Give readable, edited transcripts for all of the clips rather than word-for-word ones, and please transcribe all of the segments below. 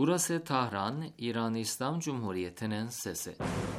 Burası Tahran, İran İslam Cumhuriyeti'nin sesi.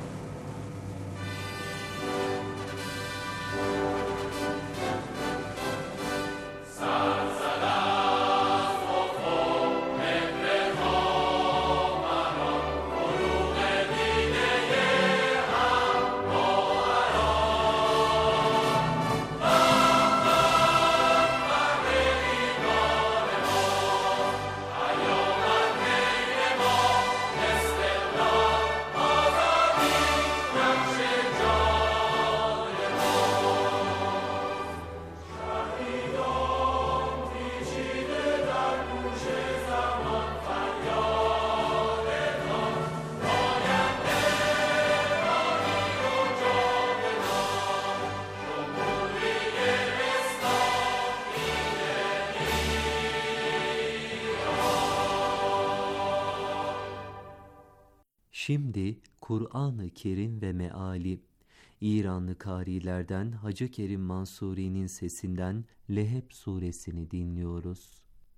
Şimdi Kur'an-ı Kerim ve meali, İranlı kârilerden Hacı Kerim Mansuri'nin sesinden Leheb suresini dinliyoruz.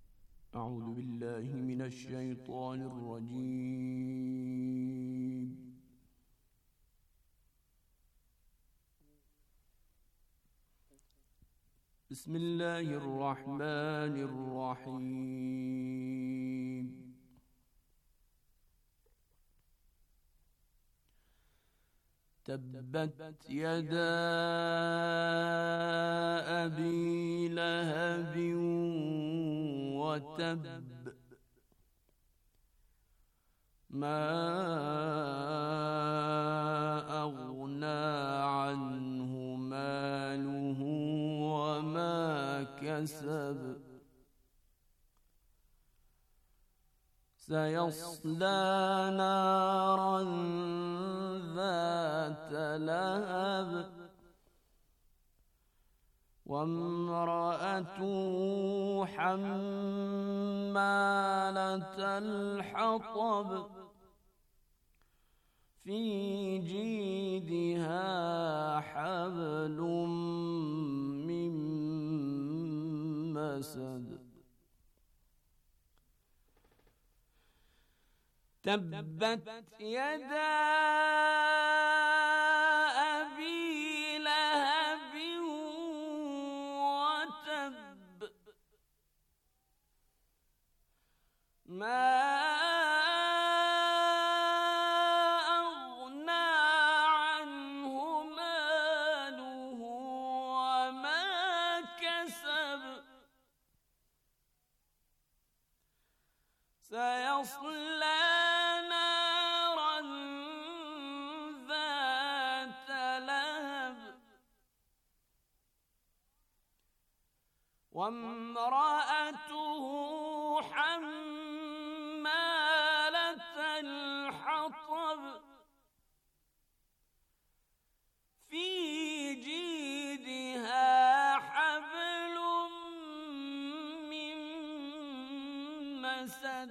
Euzubillahimineşşeytanirracim. Bismillahirrahmanirrahim. تبت يدا أبي لهب وتب ما أغنى عنه ماله وما كسب سيصلى نارا ذات لهب وامرأته حمالة الحطب في جيدها حبل من مسد تبت يدا أبي لهب وتب ما أغنى عنه ماله وما كسب سيصلى وامرأته حمالة الحطب في جيدها حبل من مسد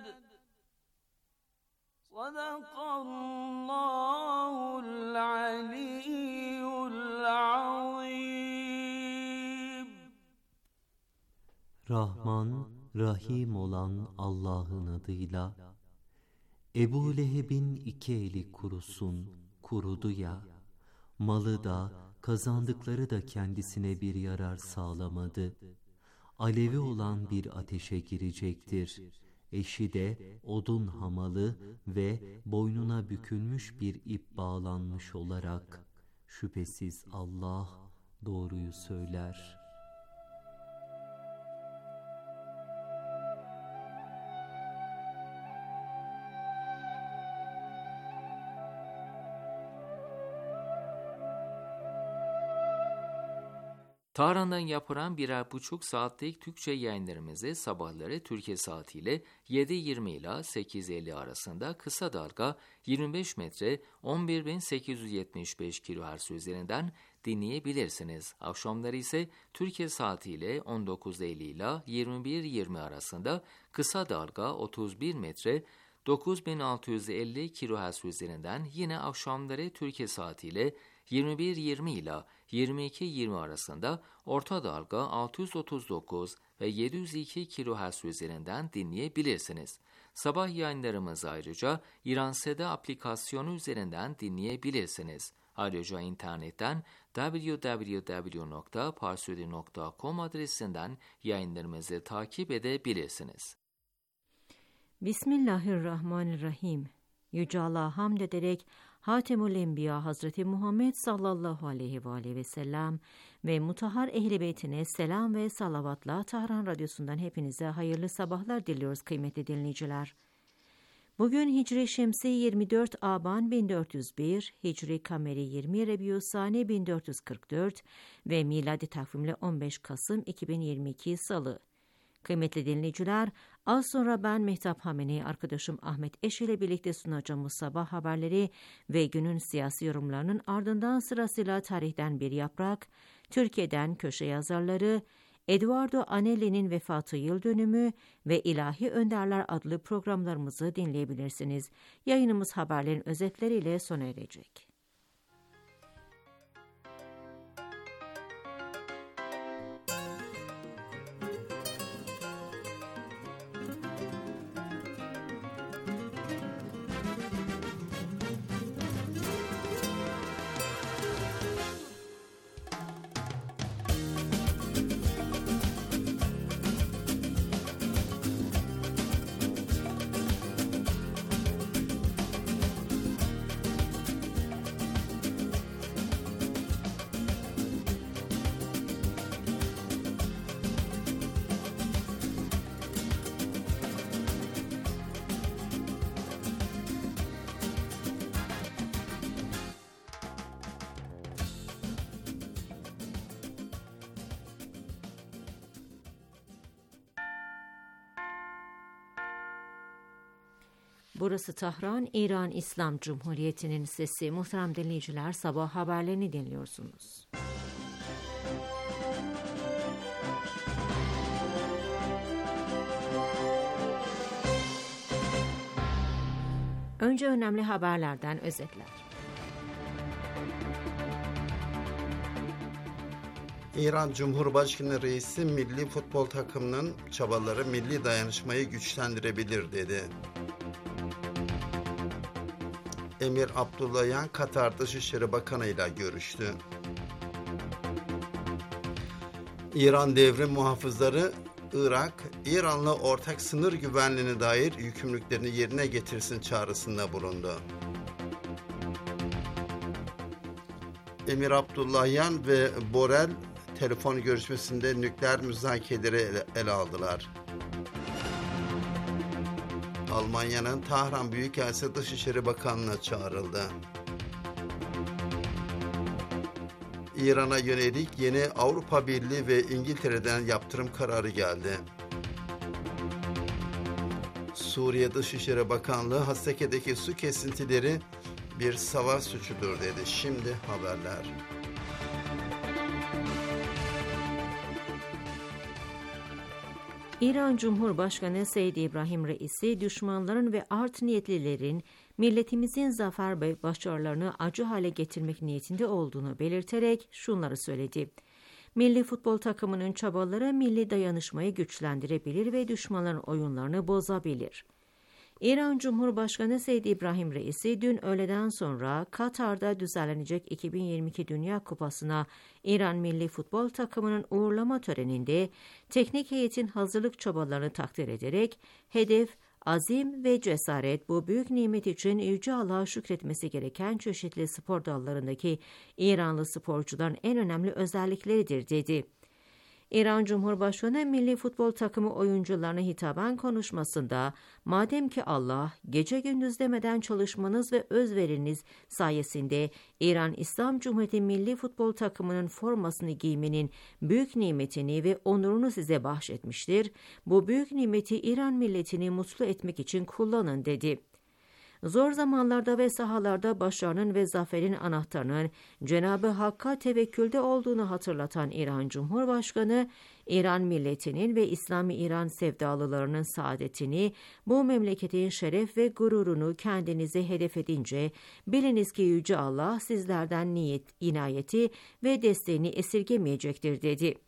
صدق الله العلي العظيم. Rahman, Rahim olan Allah'ın adıyla. Ebu Leheb'in iki eli kurusun, kurudu ya. Malı da, kazandıkları da kendisine bir yarar sağlamadı. Alevi olan bir ateşe girecektir. Eşi de odun hamalı ve boynuna bükülmüş bir ip bağlanmış olarak. Şüphesiz Allah doğruyu söyler. Tahran'dan yapılan 1,5 saatlik Türkçe yayınlarımızı sabahları Türkiye saatiyle 7:20 ila 8:50 arasında kısa dalga 25 metre 11.875 kHz üzerinden dinleyebilirsiniz. Akşamları ise Türkiye saatiyle 19:50 ila 21:20 arasında kısa dalga 31 metre 9650 kHz üzerinden yine akşamları Türkiye saatiyle 21:20 ila 22:20 arasında orta dalga 639 ve 702 kHz üzerinden dinleyebilirsiniz. Sabah yayınlarımızı ayrıca İran Seda aplikasyonu üzerinden dinleyebilirsiniz. Ayrıca internetten www.parsudi.com adresinden yayınlarımızı takip edebilirsiniz. Bismillahirrahmanirrahim. Yüce Allah'a hamd ederek Hatemül Enbiya Hazreti Muhammed sallallahu aleyhi ve sellem ve mutahhar ehl-i beytine selam ve salavatla Tahran Radyosu'ndan hepinize hayırlı sabahlar diliyoruz kıymetli dinleyiciler. Bugün Hicri Şemsi 24 Aban 1401, Hicri Kameri 20 Rebiusani 1444 ve miladi takvimle 15 Kasım 2022 Salı. Kıymetli dinleyiciler, az sonra ben Mehtap Hameni, arkadaşım Ahmet Eş ile birlikte sunacağımız sabah haberleri ve günün siyasi yorumlarının ardından sırasıyla tarihten bir yaprak, Türkiye'den köşe yazarları, Eduardo Anelli'nin vefatı yıl dönümü ve İlahi Önderler adlı programlarımızı dinleyebilirsiniz. Yayınımız haberlerin özetleriyle sona erecek. Burası Tahran, İran İslam Cumhuriyeti'nin sesi. Muhterem dinleyiciler, sabah haberlerini dinliyorsunuz. Önce önemli haberlerden özetler. İran Cumhurbaşkanı Reisi milli futbol takımının çabaları milli dayanışmayı güçlendirebilir dedi. Emir Abdullahian Katar Dışişleri Bakanı ile görüştü. İran devrim muhafızları Irak, İran'la ortak sınır güvenliğine dair yükümlülüklerini yerine getirsin çağrısında bulundu. Emir Abdullahian ve Borrell telefon görüşmesinde nükleer müzakereleri ele aldılar. Almanya'nın Tahran Büyükelçisi Dışişleri Bakanlığı'na çağrıldı. İran'a yönelik yeni Avrupa Birliği ve İngiltere'den yaptırım kararı geldi. Suriye Dışişleri Bakanlığı Hasake'deki su kesintileri bir savaş suçudur dedi. Şimdi haberler. İran Cumhurbaşkanı Seyyid İbrahim Reisi, düşmanların ve art niyetlilerin milletimizin zafer ve başarılarını acı hale getirmek niyetinde olduğunu belirterek şunları söyledi. Milli futbol takımının çabaları milli dayanışmayı güçlendirebilir ve düşmanların oyunlarını bozabilir. İran Cumhurbaşkanı Seyyid İbrahim Reisi dün öğleden sonra Katar'da düzenlenecek 2022 Dünya Kupası'na İran milli futbol takımının uğurlama töreninde teknik heyetin hazırlık çabalarını takdir ederek hedef, azim ve cesaret bu büyük nimet için Yüce Allah'a şükretmesi gereken çeşitli spor dallarındaki İranlı sporcuların en önemli özellikleridir dedi. İran Cumhurbaşkanı milli futbol takımı oyuncularına hitaben konuşmasında, madem ki Allah gece gündüz demeden çalışmanız ve özveriniz sayesinde İran İslam Cumhuriyeti milli futbol takımının formasını giymenin büyük nimetini ve onurunu size bahşetmiştir, bu büyük nimeti İran milletini mutlu etmek için kullanın dedi. Zor zamanlarda ve sahalarda başarının ve zaferin anahtarının Cenab-ı Hakk'a tevekkülde olduğunu hatırlatan İran Cumhurbaşkanı, İran milletinin ve İslami İran sevdalılarının saadetini, bu memleketin şeref ve gururunu kendinize hedef edince, biliniz ki Yüce Allah sizlerden inayeti ve desteğini esirgemeyecektir dedi.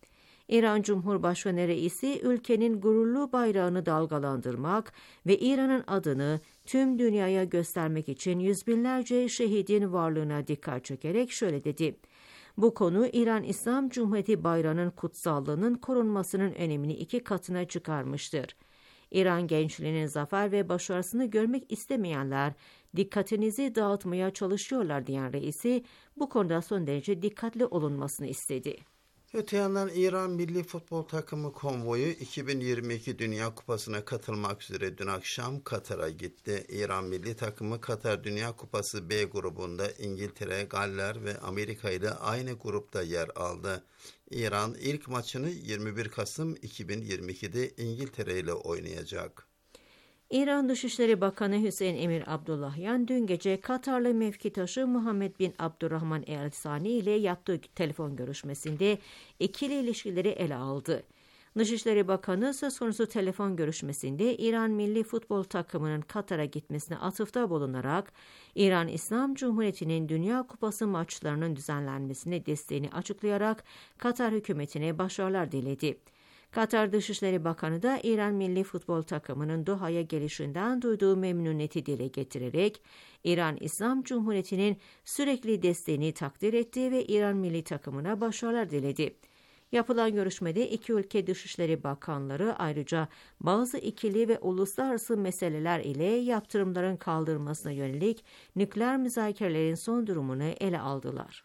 İran Cumhurbaşkanı Reisi ülkenin gururlu bayrağını dalgalandırmak ve İran'ın adını tüm dünyaya göstermek için yüz binlerce şehidin varlığına dikkat çekerek şöyle dedi. Bu konu İran İslam Cumhuriyeti bayrağının kutsallığının korunmasının önemini 2 katına çıkarmıştır. İran gençliğinin zafer ve başarısını görmek istemeyenler dikkatinizi dağıtmaya çalışıyorlar diyen reisi bu konuda son derece dikkatli olunmasını istedi. Öte yandan İran milli futbol takımı konvoyu 2022 Dünya Kupası'na katılmak üzere dün akşam Katar'a gitti. İran milli takımı Katar Dünya Kupası B grubunda İngiltere, Galler ve Amerika ile aynı grupta yer aldı. İran ilk maçını 21 Kasım 2022'de İngiltere ile oynayacak. İran Dışişleri Bakanı Hüseyin Emir Abdullahyan dün gece Katarlı mevkitaşı Muhammed bin Abdurrahman El Sani ile yaptığı telefon görüşmesinde ikili ilişkileri ele aldı. Dışişleri Bakanı söz konusu telefon görüşmesinde İran milli futbol takımının Katar'a gitmesine atıfta bulunarak İran İslam Cumhuriyeti'nin Dünya Kupası maçlarının düzenlenmesine desteğini açıklayarak Katar hükümetine başarılar diledi. Katar Dışişleri Bakanı da İran milli futbol takımının Doha'ya gelişinden duyduğu memnuniyeti dile getirerek İran İslam Cumhuriyeti'nin sürekli desteğini takdir etti ve İran milli takımına başarılar diledi. Yapılan görüşmede iki ülke Dışişleri Bakanları ayrıca bazı ikili ve uluslararası meseleler ile yaptırımların kaldırılmasına yönelik nükleer müzakerelerin son durumunu ele aldılar.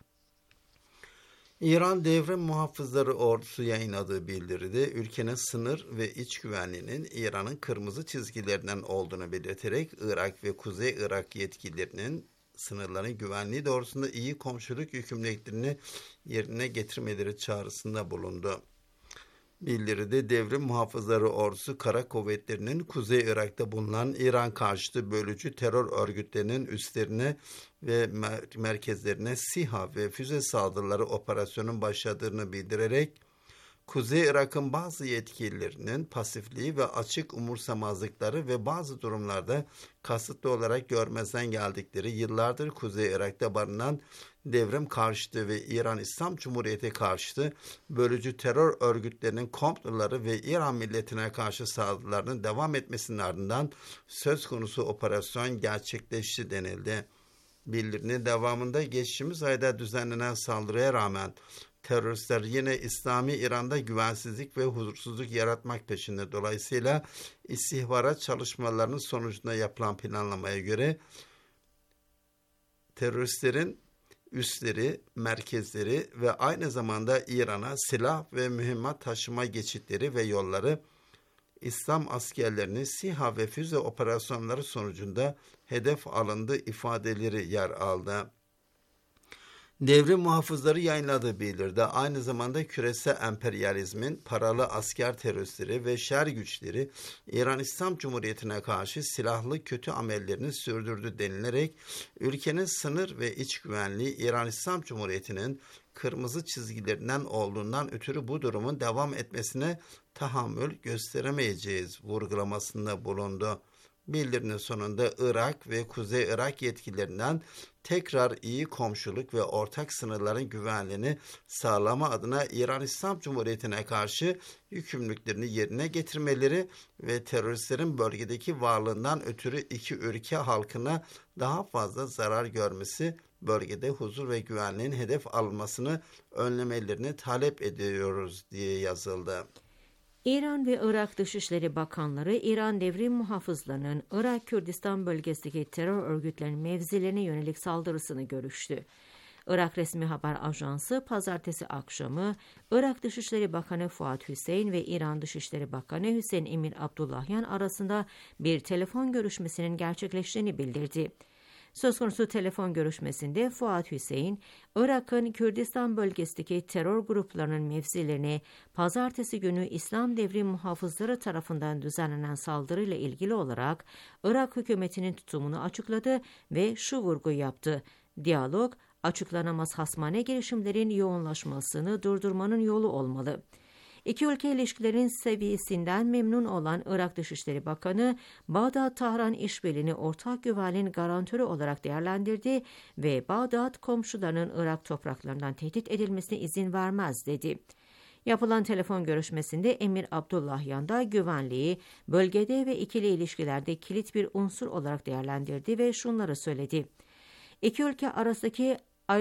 İran Devrim Muhafızları Ordusu yayınladığı bildiride ülkenin sınır ve iç güvenliğinin İran'ın kırmızı çizgilerinden olduğunu belirterek Irak ve Kuzey Irak yetkililerinin sınırların güvenliği doğrusunda iyi komşuluk yükümlülüklerini yerine getirmeleri çağrısında bulundu. Bildiride Devrim Muhafızları Ordusu Kara Kuvvetleri'nin Kuzey Irak'ta bulunan İran karşıtı bölücü terör örgütlerinin üslerine ve merkezlerine SİHA ve füze saldırıları operasyonun başladığını bildirerek Kuzey Irak'ın bazı yetkililerinin pasifliği ve açık umursamazlıkları ve bazı durumlarda kasıtlı olarak görmezden geldikleri yıllardır Kuzey Irak'ta barınan devrim karşıtı ve İran İslam Cumhuriyeti karşıtı bölücü terör örgütlerinin komploları ve İran milletine karşı saldırılarının devam etmesinin ardından söz konusu operasyon gerçekleşti denildi. Bildirinin devamında geçtiğimiz ayda düzenlenen saldırıya rağmen teröristler yine İslami İran'da güvensizlik ve huzursuzluk yaratmak peşinde. Dolayısıyla istihbarat çalışmalarının sonucunda yapılan planlamaya göre teröristlerin üsleri, merkezleri ve aynı zamanda İran'a silah ve mühimmat taşıma geçitleri ve yolları İslam askerlerinin SİHA ve füze operasyonları sonucunda hedef alındığı ifadeleri yer aldı. Devrim muhafızları yayınladığı bildiride aynı zamanda küresel emperyalizmin paralı asker teröristleri ve şer güçleri İran İslam Cumhuriyeti'ne karşı silahlı kötü amellerini sürdürdü denilerek ülkenin sınır ve iç güvenliği İran İslam Cumhuriyeti'nin kırmızı çizgilerinden olduğundan ötürü bu durumun devam etmesine tahammül gösteremeyeceğiz vurgulamasında bulundu. Bildirinin sonunda Irak ve Kuzey Irak yetkililerinden tekrar iyi komşuluk ve ortak sınırların güvenliğini sağlama adına İran İslam Cumhuriyeti'ne karşı yükümlülüklerini yerine getirmeleri ve teröristlerin bölgedeki varlığından ötürü iki ülke halkına daha fazla zarar görmesi, bölgede huzur ve güvenliğin hedef alınmasını önlemelerini talep ediyoruz diye yazıldı. İran ve Irak Dışişleri Bakanları, İran Devrim Muhafızlarının Irak Kürdistan bölgesindeki terör örgütlerinin mevzilerine yönelik saldırısını görüştü. Irak Resmi Haber Ajansı pazartesi akşamı Irak Dışişleri Bakanı Fuat Hüseyin ve İran Dışişleri Bakanı Hüseyin Emir Abdullahyan arasında bir telefon görüşmesinin gerçekleştiğini bildirdi. Söz konusu telefon görüşmesinde Fuat Hüseyin, Irak'ın Kürdistan bölgesindeki terör gruplarının mevzilerine pazartesi günü İslam Devrim Muhafızları tarafından düzenlenen saldırıyla ilgili olarak Irak hükümetinin tutumunu açıkladı ve şu vurgu yaptı: "Diyalog, açıklanamaz hasmane girişimlerin yoğunlaşmasını durdurmanın yolu olmalı." İki ülke ilişkilerin seviyesinden memnun olan Irak Dışişleri Bakanı, Bağdat-Tahran işbirliğini ortak güvenliğin garantörü olarak değerlendirdi ve Bağdat komşularının Irak topraklarından tehdit edilmesine izin vermez dedi. Yapılan telefon görüşmesinde Emir Abdullahyan da güvenliği bölgede ve ikili ilişkilerde kilit bir unsur olarak değerlendirdi ve şunları söyledi. İki ülke arasındaki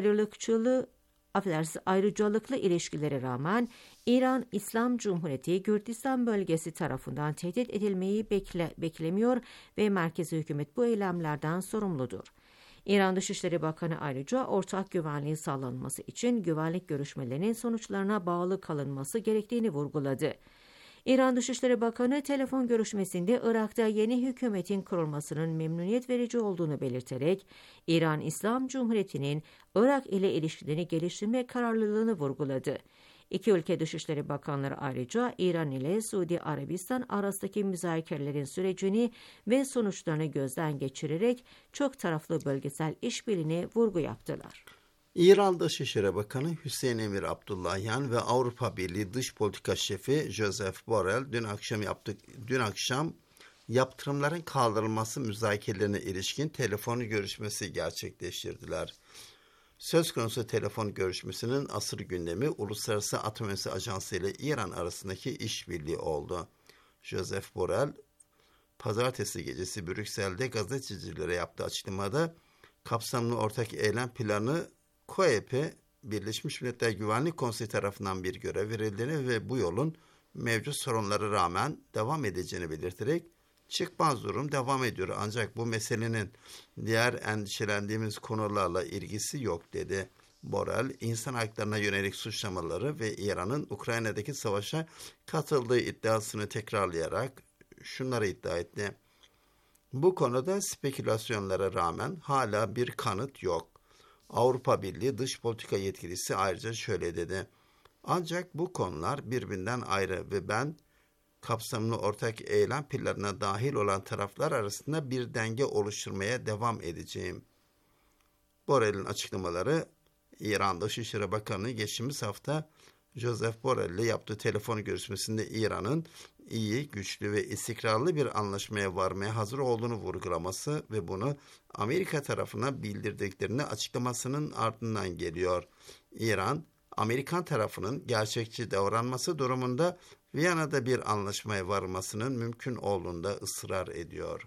ayrıcalıklı ilişkilere rağmen İran İslam Cumhuriyeti Kürdistan bölgesi tarafından tehdit edilmeyi beklemiyor ve merkezi hükümet bu eylemlerden sorumludur. İran Dışişleri Bakanı ayrıca ortak güvenliğin sağlanması için güvenlik görüşmelerinin sonuçlarına bağlı kalınması gerektiğini vurguladı. İran Dışişleri Bakanı telefon görüşmesinde Irak'ta yeni hükümetin kurulmasının memnuniyet verici olduğunu belirterek İran İslam Cumhuriyeti'nin Irak ile ilişkilerini geliştirme kararlılığını vurguladı. İki ülke Dışişleri Bakanları ayrıca İran ile Suudi Arabistan arasındaki müzakerelerin sürecini ve sonuçlarını gözden geçirerek çok taraflı bölgesel işbirliğine vurgu yaptılar. İran Dışişleri Bakanı Hüseyin Emir Abdullahyan ve Avrupa Birliği Dış Politika Şefi Joseph Borrell dün akşam yaptırımların kaldırılması müzakerelerine ilişkin telefon görüşmesi gerçekleştirdiler. Söz konusu telefon görüşmesinin asıl gündemi Uluslararası Atom Enerjisi Ajansı ile İran arasındaki işbirliği oldu. Joseph Borrell, pazartesi gecesi Brüksel'de gazetecilere yaptığı açıklamada kapsamlı ortak eylem planı COEP'e Birleşmiş Milletler Güvenlik Konseyi tarafından bir görev verildiğini ve bu yolun mevcut sorunlara rağmen devam edeceğini belirterek çıkmaz durum devam ediyor ancak bu meselenin diğer endişelendiğimiz konularla ilgisi yok dedi. Borrell, insan haklarına yönelik suçlamaları ve İran'ın Ukrayna'daki savaşa katıldığı iddiasını tekrarlayarak şunları iddia etti. Bu konuda spekülasyonlara rağmen hala bir kanıt yok. Avrupa Birliği Dış Politika Yetkilisi ayrıca şöyle dedi. Ancak bu konular birbirinden ayrı ve ben kapsamlı ortak eylem planına dahil olan taraflar arasında bir denge oluşturmaya devam edeceğim. Borrell'in açıklamaları İran Dışişleri Bakanı geçtiğimiz hafta Joseph Borrell ile yaptığı telefon görüşmesinde İran'ın iyi, güçlü ve istikrarlı bir anlaşmaya varmaya hazır olduğunu vurgulaması ve bunu Amerika tarafına bildirdiklerini açıklamasının ardından geliyor. İran, Amerikan tarafının gerçekçi davranması durumunda Viyana'da bir anlaşmaya varmasının mümkün olduğunda ısrar ediyor.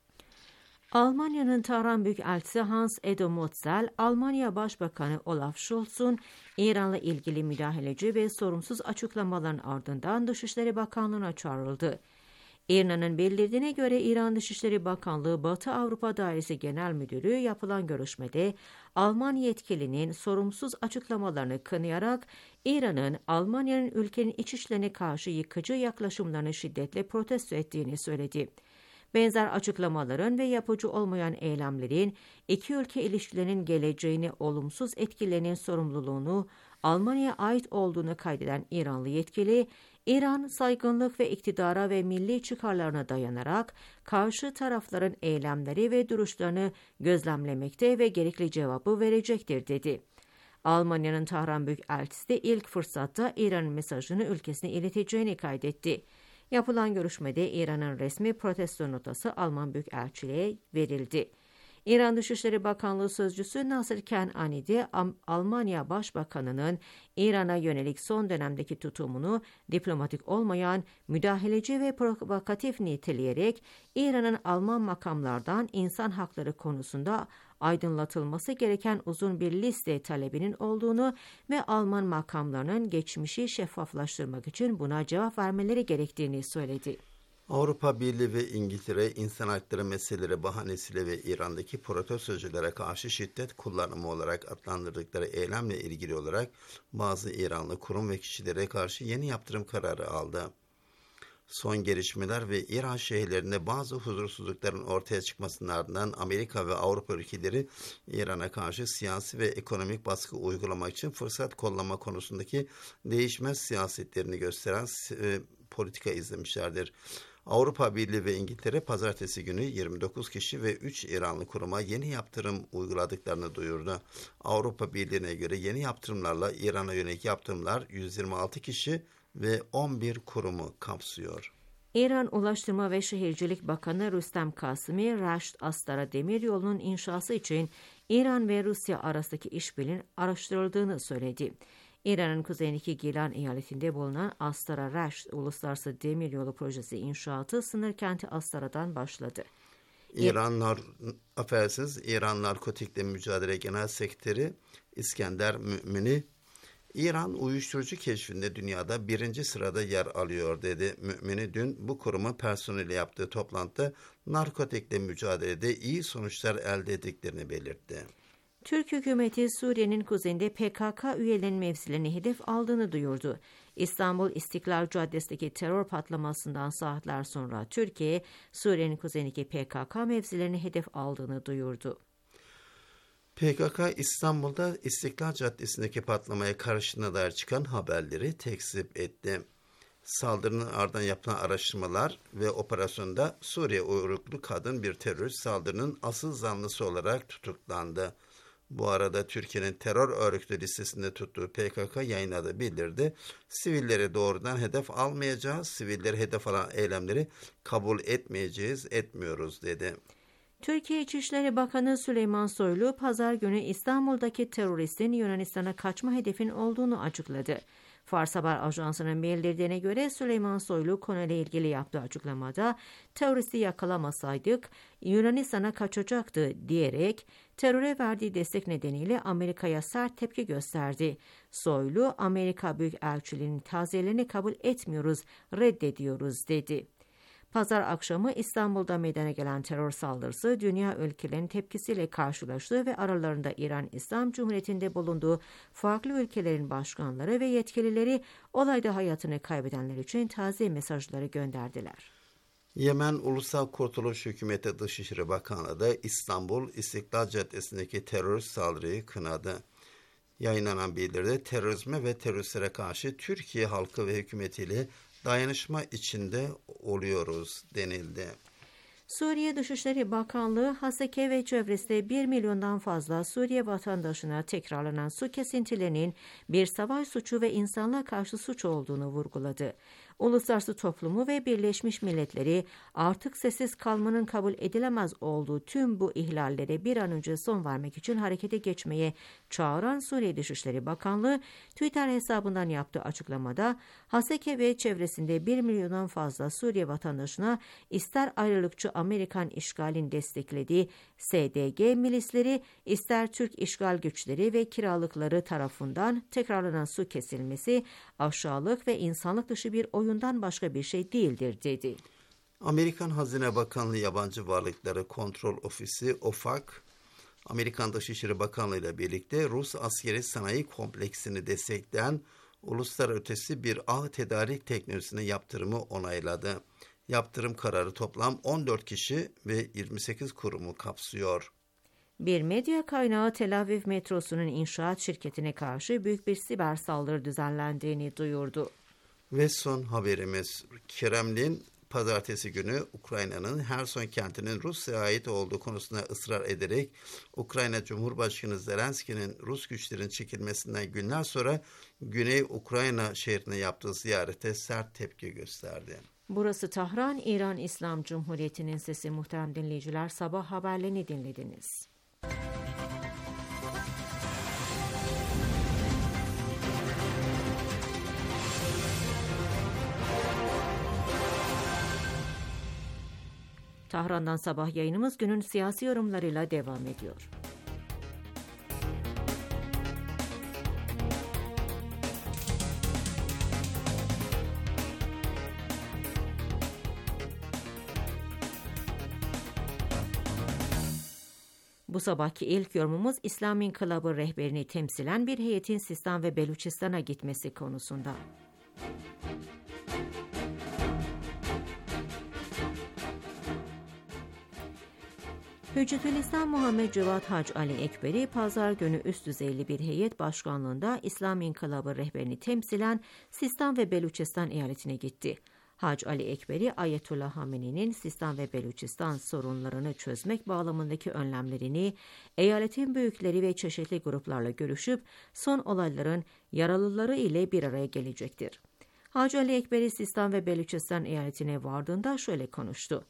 Almanya'nın Tahran Büyükelçisi Hans-Edo Motzel, Almanya Başbakanı Olaf Scholz'un İran'la ilgili müdahaleci ve sorumsuz açıklamaların ardından Dışişleri Bakanlığı'na çağrıldı. İran'ın bildirdiğine göre İran Dışişleri Bakanlığı Batı Avrupa Dairesi Genel Müdürü yapılan görüşmede Alman yetkilinin sorumsuz açıklamalarını kınayarak İran'ın Almanya'nın ülkenin iç işlerine karşı yıkıcı yaklaşımlarını şiddetle protesto ettiğini söyledi. Benzer açıklamaların ve yapıcı olmayan eylemlerin iki ülke ilişkilerinin geleceğine olumsuz etkilerinin sorumluluğunu Almanya'ya ait olduğunu kaydeden İranlı yetkili, İran saygınlık ve iktidara ve milli çıkarlarına dayanarak karşı tarafların eylemleri ve duruşlarını gözlemlemekte ve gerekli cevabı verecektir dedi. Almanya'nın Tahran Büyükelçisi de ilk fırsatta İran'ın mesajını ülkesine ileteceğini kaydetti. Yapılan görüşmede İran'ın resmi protesto notası Alman Büyükelçiliğe verildi. İran Dışişleri Bakanlığı Sözcüsü Nasır Kenani de Almanya Başbakanı'nın İran'a yönelik son dönemdeki tutumunu diplomatik olmayan, müdahaleci ve provokatif niteleyerek İran'ın Alman makamlardan insan hakları konusunda aydınlatılması gereken uzun bir liste talebinin olduğunu ve Alman makamlarının geçmişi şeffaflaştırmak için buna cevap vermeleri gerektiğini söyledi. Avrupa Birliği ve İngiltere insan hakları meseleleri bahanesiyle ve İran'daki protestocilere karşı şiddet kullanımı olarak adlandırdıkları eylemle ilgili olarak bazı İranlı kurum ve kişilere karşı yeni yaptırım kararı aldı. Son gelişmeler ve İran şehirlerinde bazı huzursuzlukların ortaya çıkmasının ardından Amerika ve Avrupa ülkeleri İran'a karşı siyasi ve ekonomik baskı uygulamak için fırsat kollama konusundaki değişmez siyasetlerini gösteren politika izlemişlerdir. Avrupa Birliği ve İngiltere pazartesi günü 29 kişi ve 3 İranlı kuruma yeni yaptırım uyguladıklarını duyurdu. Avrupa Birliği'ne göre yeni yaptırımlarla İran'a yönelik yaptırımlar 126 kişi ve 11 kurumu kapsıyor. İran Ulaştırma ve Şehircilik Bakanı Rüstem Kasimi, Raşt Astara Demiryolu'nun inşası için İran ve Rusya arasındaki işbirliğinin araştırıldığını söyledi. İran'ın kuzeyindeki Gilan eyaletinde bulunan Astara-Raş Uluslararası Demiryolu Projesi inşaatı sınır kenti Astara'dan başladı. İran Narkotikle Mücadele Genel Sekreteri İskender Mü'mini, İran uyuşturucu keşfinde dünyada 1. sırada yer alıyor dedi. Mü'mini dün bu kurumun personeliyle yaptığı toplantıda narkotikle mücadelede iyi sonuçlar elde ettiklerini belirtti. Türk hükümeti Suriye'nin kuzeyinde PKK üyelerinin mevzilerini hedef aldığını duyurdu. İstanbul İstiklal Caddesi'ndeki terör patlamasından saatler sonra Türkiye, Suriye'nin kuzeyindeki PKK mevzilerini hedef aldığını duyurdu. PKK İstanbul'da İstiklal Caddesi'ndeki patlamaya karıştığına dair çıkan haberleri tekzip etti. Saldırının ardından yapılan araştırmalar ve operasyonda Suriye uyruklu kadın bir terörist saldırının asıl zanlısı olarak tutuklandı. Bu arada Türkiye'nin terör örgütü listesinde tuttuğu PKK yayınladığı bildirdi. Sivilleri doğrudan hedef almayacağız, sivilleri hedef alan eylemleri kabul etmiyoruz dedi. Türkiye İçişleri Bakanı Süleyman Soylu, pazar günü İstanbul'daki teröristin Yunanistan'a kaçma hedefin olduğunu açıkladı. Fars Haber Ajansı'nın bildirdiğine göre Süleyman Soylu konuyla ilgili yaptığı açıklamada teröristi yakalamasaydık Yunanistan'a kaçacaktı diyerek teröre verdiği destek nedeniyle Amerika'ya sert tepki gösterdi. Soylu, Amerika Büyükelçiliğinin taziyelerini kabul etmiyoruz, reddediyoruz dedi. Pazar akşamı İstanbul'da meydana gelen terör saldırısı dünya ülkelerinin tepkisiyle karşılaştı ve aralarında İran İslam Cumhuriyeti'nde bulunduğu farklı ülkelerin başkanları ve yetkilileri olayda hayatını kaybedenler için taziye mesajları gönderdiler. Yemen Ulusal Kurtuluş Hükümeti Dışişleri Bakanlığı da İstanbul İstiklal Caddesi'ndeki terörist saldırıyı kınadı. Yayınlanan bildiride terörizme ve teröristlere karşı Türkiye halkı ve hükümetiyle dayanışma içinde oluyoruz denildi. Suriye Dışişleri Bakanlığı, Haseke ve çevresinde 1 milyondan fazla Suriye vatandaşına tekrarlanan su kesintilerinin bir savaş suçu ve insanlığa karşı suç olduğunu vurguladı. Uluslararası toplumu ve Birleşmiş Milletleri artık sessiz kalmanın kabul edilemez olduğu tüm bu ihlallere bir an önce son vermek için harekete geçmeye çağıran Suriye Dışişleri Bakanlığı, Twitter hesabından yaptığı açıklamada Haseke ve çevresinde 1 milyondan fazla Suriye vatandaşına ister ayrılıkçı Amerikan işgalin desteklediği SDG milisleri, ister Türk işgal güçleri ve kiralıkları tarafından tekrarlanan su kesilmesi aşağılık ve insanlık dışı bir oyundan başka bir şey değildir dedi. Amerikan Hazine Bakanlığı Yabancı Varlıkları Kontrol Ofisi OFAC, Amerikan Dışişleri Bakanlığı ile birlikte Rus askeri sanayi kompleksini destekleyen uluslararası bir ağ tedarik teknolojisine yaptırımı onayladı. Yaptırım kararı toplam 14 kişi ve 28 kurumu kapsıyor. Bir medya kaynağı Tel Aviv metrosunun inşaat şirketine karşı büyük bir siber saldırı düzenlendiğini duyurdu. Ve son haberimiz, Kremlin pazartesi günü Ukrayna'nın Herson kentinin Rusya'ya ait olduğu konusunda ısrar ederek Ukrayna Cumhurbaşkanı Zelenski'nin Rus güçlerin çekilmesinden günler sonra Güney Ukrayna şehrine yaptığı ziyarete sert tepki gösterdi. Burası Tahran, İran İslam Cumhuriyeti'nin sesi. Muhterem dinleyiciler, sabah haberlerini dinlediniz. Tahran'dan sabah yayınımız günün siyasi yorumlarıyla devam ediyor. Bu sabahki ilk yorumumuz İslam İnkılabı rehberini temsilen bir heyetin Sistan ve Beluçistan'a gitmesi konusunda. Hüccetülislam Muhammed Cevat Hac Ali Ekberi, pazar günü üst düzeyli bir heyet başkanlığında İslam İnkılabı rehberini temsilen Sistan ve Beluçistan eyaletine gitti. Hac Ali Ekberi, Ayetullah Hameni'nin Sistan ve Beluçistan sorunlarını çözmek bağlamındaki önlemlerini eyaletin büyükleri ve çeşitli gruplarla görüşüp son olayların yaralıları ile bir araya gelecektir. Hac Ali Ekberi, Sistan ve Beluçistan eyaletine vardığında şöyle konuştu.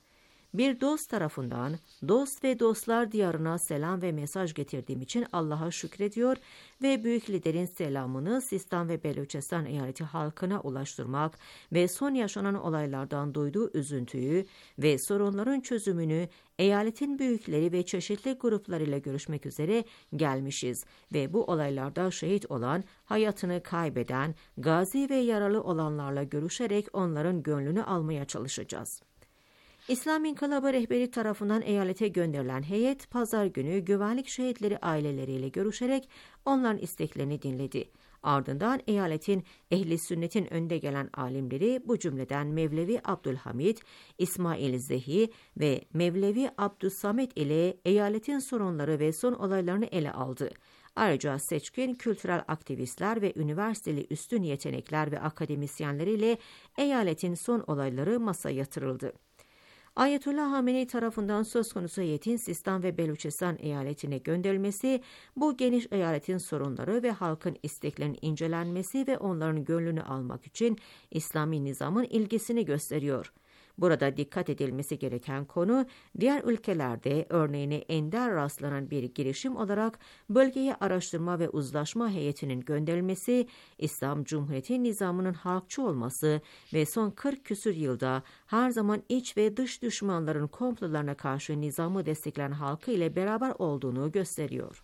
Bir dost tarafından dost ve dostlar diyarına selam ve mesaj getirdiğim için Allah'a şükrediyor ve büyük liderin selamını Sistan ve Beluçistan eyaleti halkına ulaştırmak ve son yaşanan olaylardan duyduğu üzüntüyü ve sorunların çözümünü eyaletin büyükleri ve çeşitli gruplarıyla görüşmek üzere gelmişiz ve bu olaylarda şehit olan, hayatını kaybeden, gazi ve yaralı olanlarla görüşerek onların gönlünü almaya çalışacağız. İslam İnkılabı rehberi tarafından eyalete gönderilen heyet, pazar günü güvenlik şehitleri aileleriyle görüşerek onların isteklerini dinledi. Ardından eyaletin ehli sünnetin önde gelen alimleri bu cümleden Mevlevi Abdülhamid, İsmail Zehi ve Mevlevi Abdüssamet ile eyaletin sorunları ve son olaylarını ele aldı. Ayrıca seçkin kültürel aktivistler ve üniversiteli üstün yetenekler ve akademisyenleriyle eyaletin son olayları masaya yatırıldı. Ayetullah Hamenei tarafından söz konusu heyetin Sistan ve Beluçistan eyaletine gönderilmesi, bu geniş eyaletin sorunları ve halkın isteklerinin incelenmesi ve onların gönlünü almak için İslami nizamın ilgisini gösteriyor. Burada dikkat edilmesi gereken konu, diğer ülkelerde örneğine ender rastlanan bir girişim olarak bölgeye araştırma ve uzlaşma heyetinin gönderilmesi, İslam Cumhuriyeti nizamının halkçı olması ve son 40 küsur yılda her zaman iç ve dış düşmanların komplolarına karşı nizamı destekleyen halkı ile beraber olduğunu gösteriyor.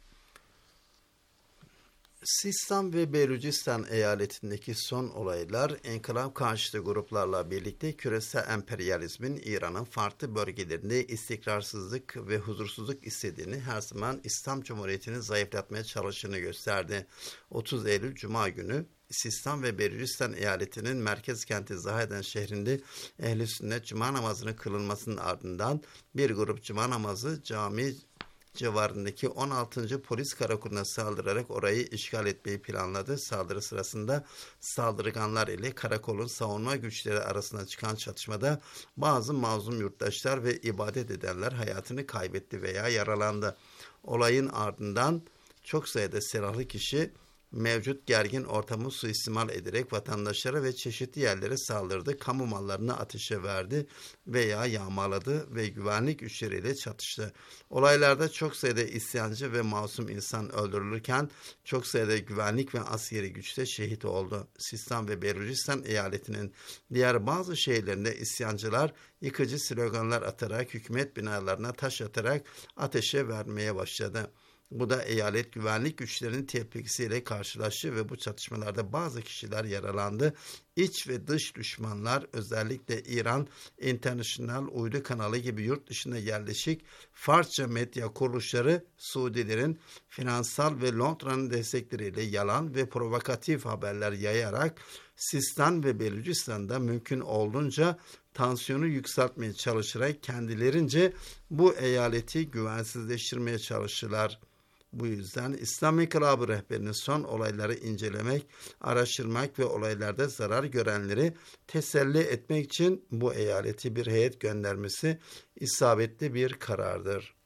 Sistan ve Beluçistan eyaletindeki son olaylar, inkılap karşıtı gruplarla birlikte küresel emperyalizmin İran'ın farklı bölgelerinde istikrarsızlık ve huzursuzluk istediğini, her zaman İslam Cumhuriyeti'ni zayıflatmaya çalıştığını gösterdi. 30 Eylül Cuma günü Sistan ve Beluçistan eyaletinin merkez kenti Zaheden şehrinde ehl-i sünnet cuma namazının kılınmasının ardından bir grup cuma namazı cami civarındaki 16. polis karakoluna saldırarak orayı işgal etmeyi planladı. Saldırı sırasında saldırganlar ile karakolun savunma güçleri arasında çıkan çatışmada bazı mazlum yurttaşlar ve ibadet edenler hayatını kaybetti veya yaralandı. Olayın ardından çok sayıda silahlı kişi mevcut gergin ortamı suistimal ederek vatandaşlara ve çeşitli yerlere saldırdı, kamu mallarını ateşe verdi veya yağmaladı ve güvenlik güçleriyle çatıştı. Olaylarda çok sayıda isyancı ve masum insan öldürülürken çok sayıda güvenlik ve askeri güçte şehit oldu. Sistan ve Beluçistan eyaletinin diğer bazı şehirlerinde isyancılar yıkıcı sloganlar atarak, hükümet binalarına taş atarak ateşe vermeye başladı. Bu da eyalet güvenlik güçlerinin tepkisiyle karşılaştı ve bu çatışmalarda bazı kişiler yaralandı. İç ve dış düşmanlar, özellikle İran International uydu kanalı gibi yurt dışında yerleşik Farsça medya kuruluşları Suudilerin finansal ve Londra'nın destekleriyle yalan ve provokatif haberler yayarak Sistan ve Beluçistan'da mümkün olduğunca tansiyonu yükseltmeye çalışarak kendilerince bu eyaleti güvensizleştirmeye çalıştılar. Bu yüzden İslam İnkılabı rehberinin son olayları incelemek, araştırmak ve olaylarda zarar görenleri teselli etmek için bu eyaleti bir heyet göndermesi isabetli bir karardır.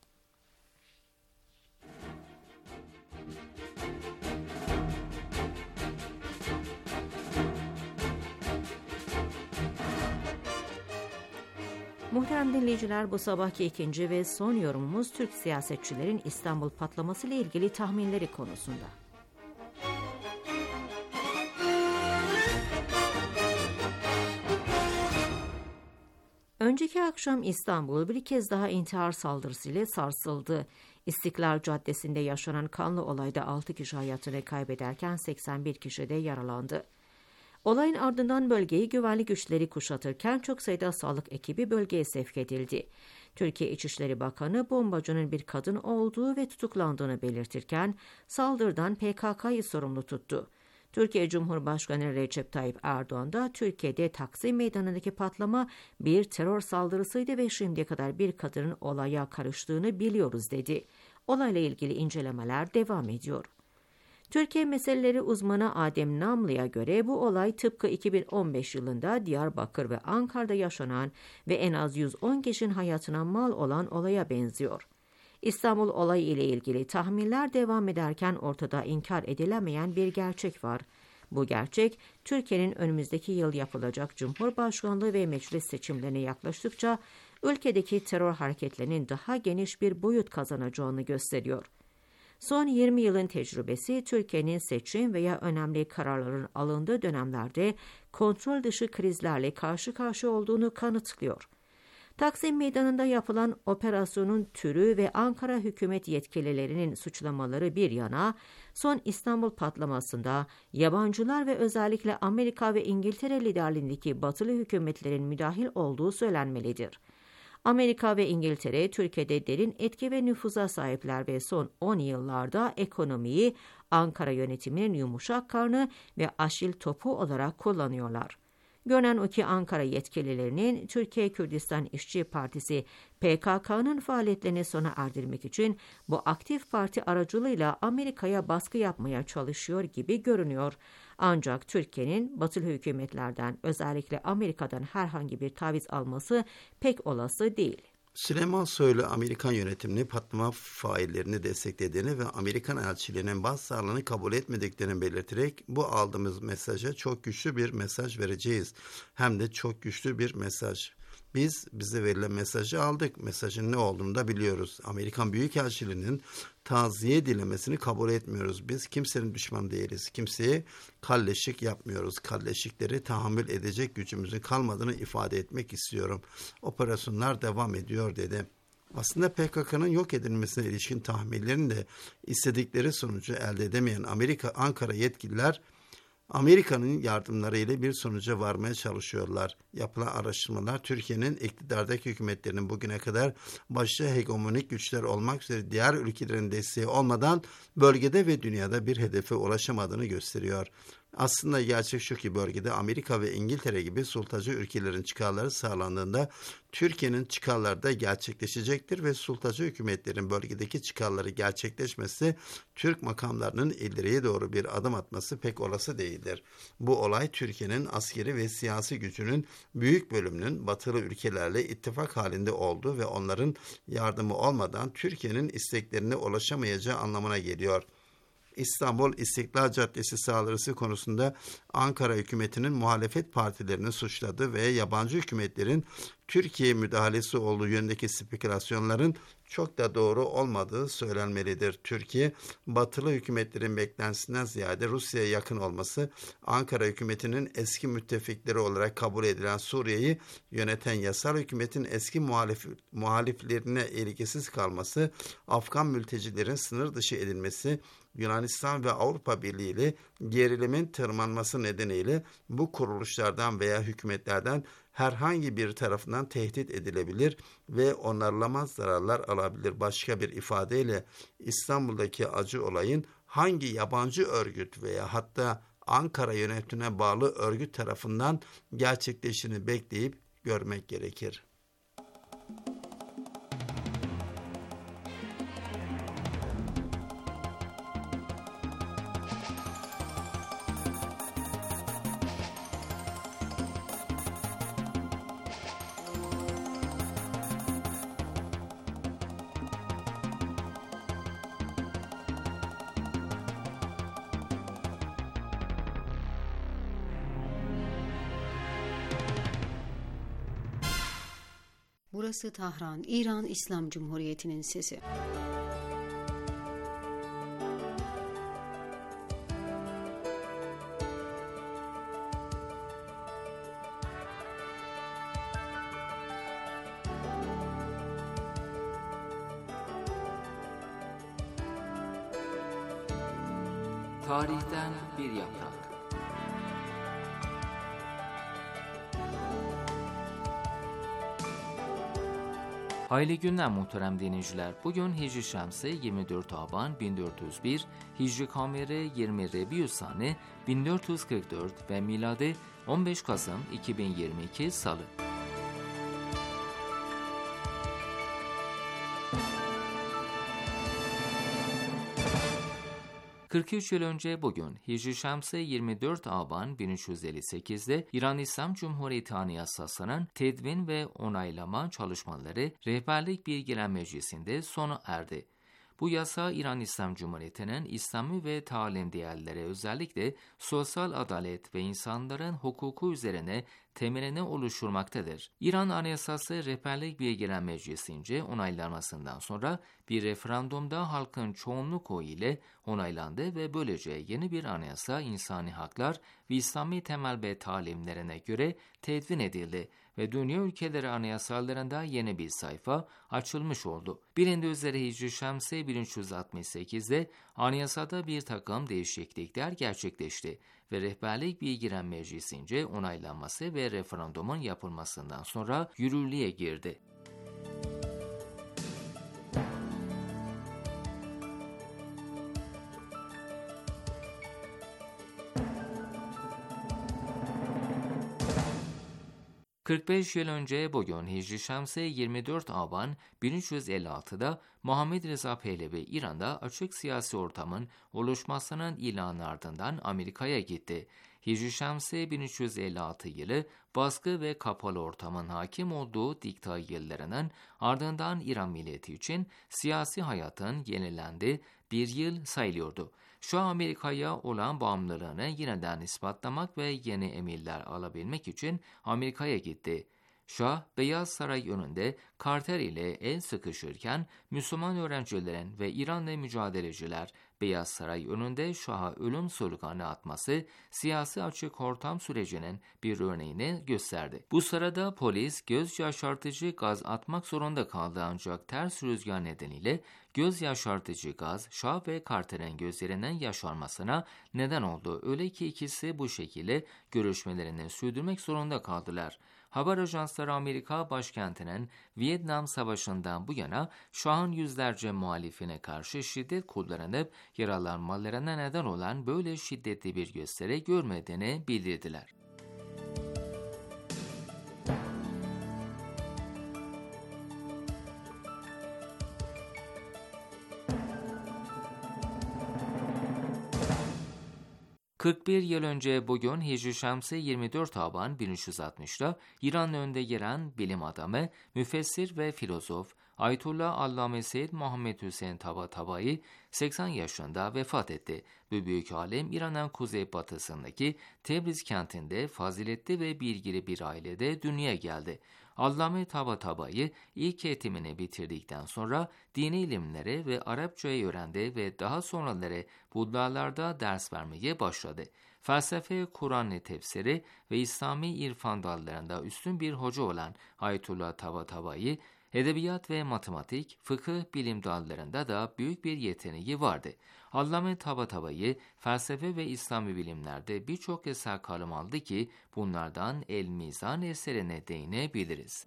Muhterem dinleyiciler, bu sabahki ikinci ve son yorumumuz Türk siyasetçilerin İstanbul patlaması ile ilgili tahminleri konusunda. Önceki akşam İstanbul bir kez daha intihar saldırısıyla sarsıldı. İstiklal Caddesi'nde yaşanan kanlı olayda 6 kişi hayatını kaybederken 81 kişi de yaralandı. Olayın ardından bölgeyi güvenlik güçleri kuşatırken çok sayıda sağlık ekibi bölgeye sevk edildi. Türkiye İçişleri Bakanı bombacının bir kadın olduğu ve tutuklandığını belirtirken saldırıdan PKK'yı sorumlu tuttu. Türkiye Cumhurbaşkanı Recep Tayyip Erdoğan da Türkiye'de Taksim Meydanı'ndaki patlama bir terör saldırısıydı ve şimdiye kadar bir kadının olaya karıştığını biliyoruz dedi. Olayla ilgili incelemeler devam ediyor. Türkiye meseleleri uzmanı Adem Namlı'ya göre bu olay tıpkı 2015 yılında Diyarbakır ve Ankara'da yaşanan ve en az 110 kişinin hayatına mal olan olaya benziyor. İstanbul olayı ile ilgili tahminler devam ederken ortada inkar edilemeyen bir gerçek var. Bu gerçek, Türkiye'nin önümüzdeki yıl yapılacak Cumhurbaşkanlığı ve meclis seçimlerine yaklaştıkça ülkedeki terör hareketlerinin daha geniş bir boyut kazanacağını gösteriyor. Son 20 yılın tecrübesi Türkiye'nin seçim veya önemli kararların alındığı dönemlerde kontrol dışı krizlerle karşı karşıya olduğunu kanıtlıyor. Taksim Meydanı'nda yapılan operasyonun türü ve Ankara hükümet yetkililerinin suçlamaları bir yana, son İstanbul patlamasında yabancılar ve özellikle Amerika ve İngiltere liderliğindeki batılı hükümetlerin müdahil olduğu söylenmelidir. Amerika ve İngiltere, Türkiye'de derin etki ve nüfuza sahipler ve son 10 yıllarda ekonomiyi Ankara yönetiminin yumuşak karnı ve aşil topu olarak kullanıyorlar. Görünen o ki Ankara yetkililerinin Türkiye Kürdistan İşçi Partisi PKK'nın faaliyetlerini sona erdirmek için bu aktif parti aracılığıyla Amerika'ya baskı yapmaya çalışıyor gibi görünüyor. Ancak Türkiye'nin batılı hükümetlerden, özellikle Amerika'dan herhangi bir taviz alması pek olası değil. Süleyman Soylu, Amerikan yönetimini patlama faillerini desteklediğini ve Amerikan elçiliğinin bazılarını kabul etmediklerini belirterek bu aldığımız mesaja çok güçlü bir mesaj vereceğiz. Hem de çok güçlü bir mesaj. Biz bize verilen mesajı aldık. Mesajın ne olduğunu da biliyoruz. Amerikan Büyükelçiliğinin taziye dilemesini kabul etmiyoruz. Biz kimsenin düşmanı değiliz. Kimseye kalleşlik yapmıyoruz. Kalleşlikleri tahammül edecek gücümüzün kalmadığını ifade etmek istiyorum. Operasyonlar devam ediyor dedi. Aslında PKK'nın yok edilmesine ilişkin tahminlerini de istedikleri sonucu elde edemeyen Ankara yetkililer Amerika'nın yardımlarıyla bir sonuca varmaya çalışıyorlar. Yapılan araştırmalar Türkiye'nin iktidardaki hükümetlerinin bugüne kadar başta hegemonik güçler olmak üzere diğer ülkelerin desteği olmadan bölgede ve dünyada bir hedefe ulaşamadığını gösteriyor. Aslında gerçek şu ki bölgede Amerika ve İngiltere gibi sultacı ülkelerin çıkarları sağlandığında Türkiye'nin çıkarları da gerçekleşecektir ve sultacı hükümetlerin bölgedeki çıkarları gerçekleşmesi Türk makamlarının ileriye doğru bir adım atması pek olası değildir. Bu olay Türkiye'nin askeri ve siyasi gücünün büyük bölümünün batılı ülkelerle ittifak halinde olduğu ve onların yardımı olmadan Türkiye'nin isteklerine ulaşamayacağı anlamına geliyor. İstanbul İstiklal Caddesi saldırısı konusunda Ankara hükümetinin muhalefet partilerini suçladı ve yabancı hükümetlerin Türkiye müdahalesi olduğu yönündeki spekülasyonların çok da doğru olmadığı söylenmelidir. Türkiye, batılı hükümetlerin beklentisinden ziyade Rusya'ya yakın olması, Ankara hükümetinin eski müttefikleri olarak kabul edilen Suriye'yi yöneten yasal hükümetin eski muhaliflerine ilgisiz kalması, Afgan mültecilerin sınır dışı edilmesi, Yunanistan ve Avrupa Birliği ile gerilimin tırmanması nedeniyle bu kuruluşlardan veya hükümetlerden herhangi bir tarafından tehdit edilebilir ve onarılamaz zararlar alabilir. Başka bir ifadeyle İstanbul'daki acı olayın hangi yabancı örgüt veya hatta Ankara yönetimine bağlı örgüt tarafından gerçekleştiğini bekleyip görmek gerekir. Burası Tahran, İran İslam Cumhuriyeti'nin sesi. Tarihten bir yaprak. Hayırlı günler muhterem dinleyiciler. Bugün Hicri Şemsi 24 Aban 1401, Hicri Kameri 20 Rebiüsani 1444 ve miladi 15 Kasım 2022 Salı. ...43 yıl önce bugün Hicri Şemsi 24 Aban 1358'de İran İslam Cumhuriyeti Anayasası'nın tedvin ve onaylama çalışmaları Rehberlik Bilgiler Meclisi'nde sona erdi. Bu yasa İran İslam Cumhuriyeti'nin İslami ve talim değerleri, özellikle sosyal adalet ve insanların hukuku üzerine temelini oluşturmaktadır. İran Anayasası Rehberlik Bilgiler Meclisi'nce onaylanmasından sonra bir referandumda halkın çoğunluk oyu ile onaylandı ve böylece yeni bir anayasa insani haklar ve İslami temel ve talimlerine göre tedvin edildi ve dünya ülkeleri anayasalarında yeni bir sayfa açılmış oldu. Bilindiği üzere Hicri Şemsi 1368'de anayasada bir takım değişiklikler gerçekleşti ve Rehberlik Bilgiler Meclisi'nce onaylanması ve referandumun yapılmasından sonra yürürlüğe girdi. ...45 yıl önce bugün Hicri Şemsi 24 Aban 1356'da Muhammed Reza Pehlevi İran'da açık siyasi ortamın oluşmasının ilanı ardından Amerika'ya gitti. Hicri Şemsi 1356 yılı baskı ve kapalı ortamın hakim olduğu dikta yıllarının ardından İran milleti için siyasi hayatın yenilendiği bir yıl sayılıyordu. Şu an Amerika'ya olan bağımlılığını yeniden ispatlamak ve yeni emirler alabilmek için Amerika'ya gitti. Şah, Beyaz Saray önünde Carter ile el sıkışırken Müslüman öğrencilerin ve İranlı mücadeleciler Beyaz Saray önünde Şah'a ölüm sloganı atması siyasi açık ortam sürecinin bir örneğini gösterdi. Bu sırada polis göz yaşartıcı gaz atmak zorunda kaldı, ancak ters rüzgar nedeniyle göz yaşartıcı gaz Şah ve Carter'in gözlerinden yaşarmasına neden oldu. Öyle ki ikisi bu şekilde görüşmelerini sürdürmek zorunda kaldılar. Haber ajansları Amerika başkentinin Vietnam Savaşı'ndan bu yana Şah'ın yüzlerce muhalifine karşı şiddet kullanıp yaralanmalarına neden olan böyle şiddetli bir gösteri görmediğini bildirdiler. ...41 yıl önce bugün Hicri Şemsi 24 Aban 1360'da İran'ın önde gelen bilim adamı, müfessir ve filozof Ayetullah Allame Seyyid Muhammed Hüseyin Tabatabai 80 yaşında vefat etti. Bu büyük alim İran'ın kuzeybatısındaki Tebriz kentinde faziletli ve bilgili bir ailede dünyaya geldi. Allame Tabatabai ilk eğitimini bitirdikten sonra dini ilimleri ve Arapçayı öğrendi ve daha sonraları Buddalarda ders vermeye başladı. Felsefe, Kur'an tefsiri ve İslami irfan dallarında üstün bir hoca olan Ayetullah Tabatabai, edebiyat ve matematik, fıkıh bilim dallarında da büyük bir yeteneği vardı. Allame Tabatabai felsefe ve İslami bilimlerde birçok eser kalem aldı ki bunlardan El Mizan eserine değinebiliriz.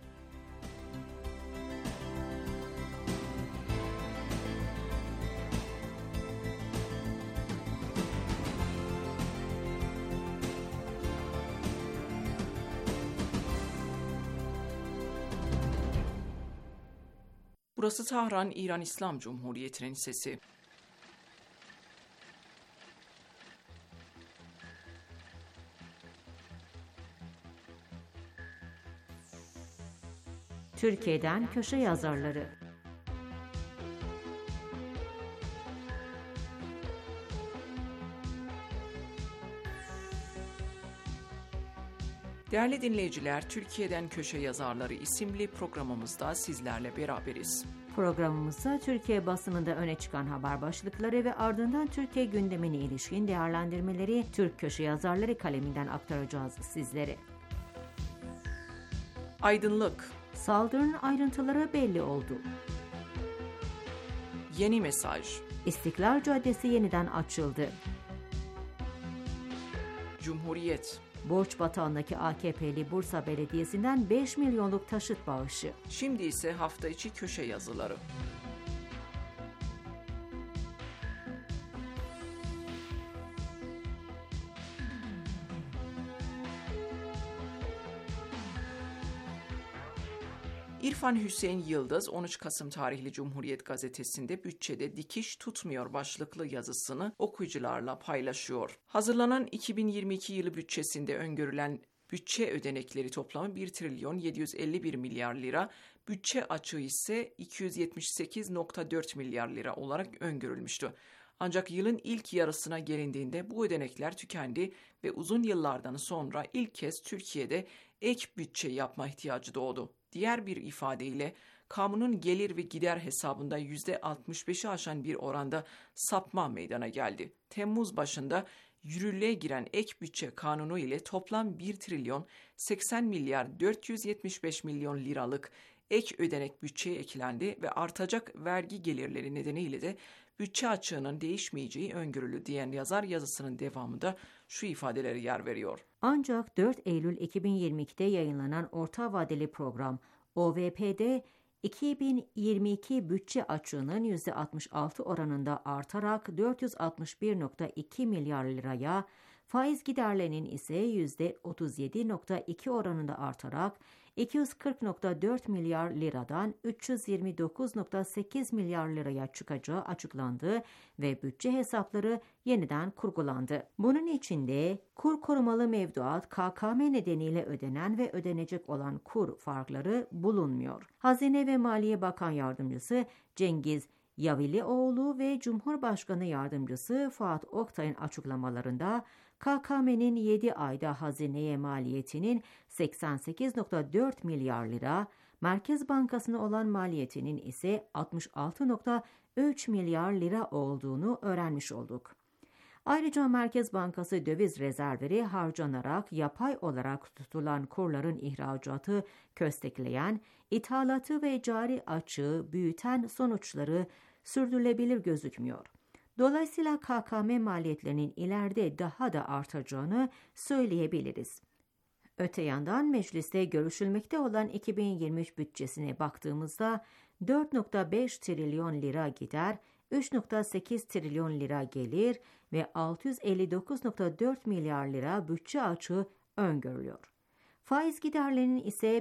Burası Tahran, İran İslam Cumhuriyeti'nin sesi. Türkiye'den köşe yazarları. Değerli dinleyiciler, Türkiye'den Köşe Yazarları isimli programımızda sizlerle beraberiz. Programımızda Türkiye basınında öne çıkan haber başlıkları ve ardından Türkiye gündemine ilişkin değerlendirmeleri Türk köşe yazarları kaleminden aktaracağız sizlere. Aydınlık. Saldırının ayrıntıları belli oldu. Yeni mesaj. İstiklal Caddesi yeniden açıldı. Cumhuriyet. Borç batağındaki AKP'li Bursa Belediyesi'nden 5 milyonluk taşıt bağışı. Şimdi ise hafta içi köşe yazıları. İrfan Hüseyin Yıldız 13 Kasım tarihli Cumhuriyet Gazetesi'nde bütçede dikiş tutmuyor başlıklı yazısını okuyucularla paylaşıyor. Hazırlanan 2022 yılı bütçesinde öngörülen Bütçe ödenekleri toplamı 1 trilyon 751 milyar lira, bütçe açığı ise 278,4 milyar lira olarak öngörülmüştü. Ancak yılın ilk yarısına gelindiğinde bu ödenekler tükendi ve uzun yıllardan sonra ilk kez Türkiye'de ek bütçe yapma ihtiyacı doğdu. Diğer bir ifadeyle kamunun gelir ve gider hesabında %65'i aşan bir oranda sapma meydana geldi. Temmuz başında yürürlüğe giren ek bütçe kanunu ile toplam 1 trilyon 80 milyar 475 milyon liralık ek ödenek bütçeye eklendi ve artacak vergi gelirleri nedeniyle de bütçe açığının değişmeyeceği öngörülü diyen yazar yazısının devamında şu ifadeleri yer veriyor. Ancak 4 Eylül 2022'de yayınlanan orta vadeli program OVP'de 2022 bütçe açığının %66 oranında artarak 461,2 milyar liraya, faiz giderlerinin ise %37,2 oranında artarak 240,4 milyar liradan 329,8 milyar liraya çıkacağı açıklandı ve bütçe hesapları yeniden kurgulandı. Bunun içinde kur korumalı mevduat KKM nedeniyle ödenen ve ödenecek olan kur farkları bulunmuyor. Hazine ve Maliye Bakan Yardımcısı Cengiz Yavilioğlu ve Cumhurbaşkanı Yardımcısı Fuat Oktay'ın açıklamalarında KKM'nin 7 ayda hazineye maliyetinin 88,4 milyar lira, Merkez Bankası'na olan maliyetinin ise 66,3 milyar lira olduğunu öğrenmiş olduk. Ayrıca Merkez Bankası döviz rezervleri harcanarak yapay olarak tutulan kurların ihracatı köstekleyen, ithalatı ve cari açığı büyüten sonuçları sürdürülebilir gözükmüyor. Dolayısıyla KKM maliyetlerinin ileride daha da artacağını söyleyebiliriz. Öte yandan mecliste görüşülmekte olan 2023 bütçesine baktığımızda 4,5 trilyon lira gider, 3,8 trilyon lira gelir ve 659,4 milyar lira bütçe açığı öngörülüyor. Faiz giderlerinin ise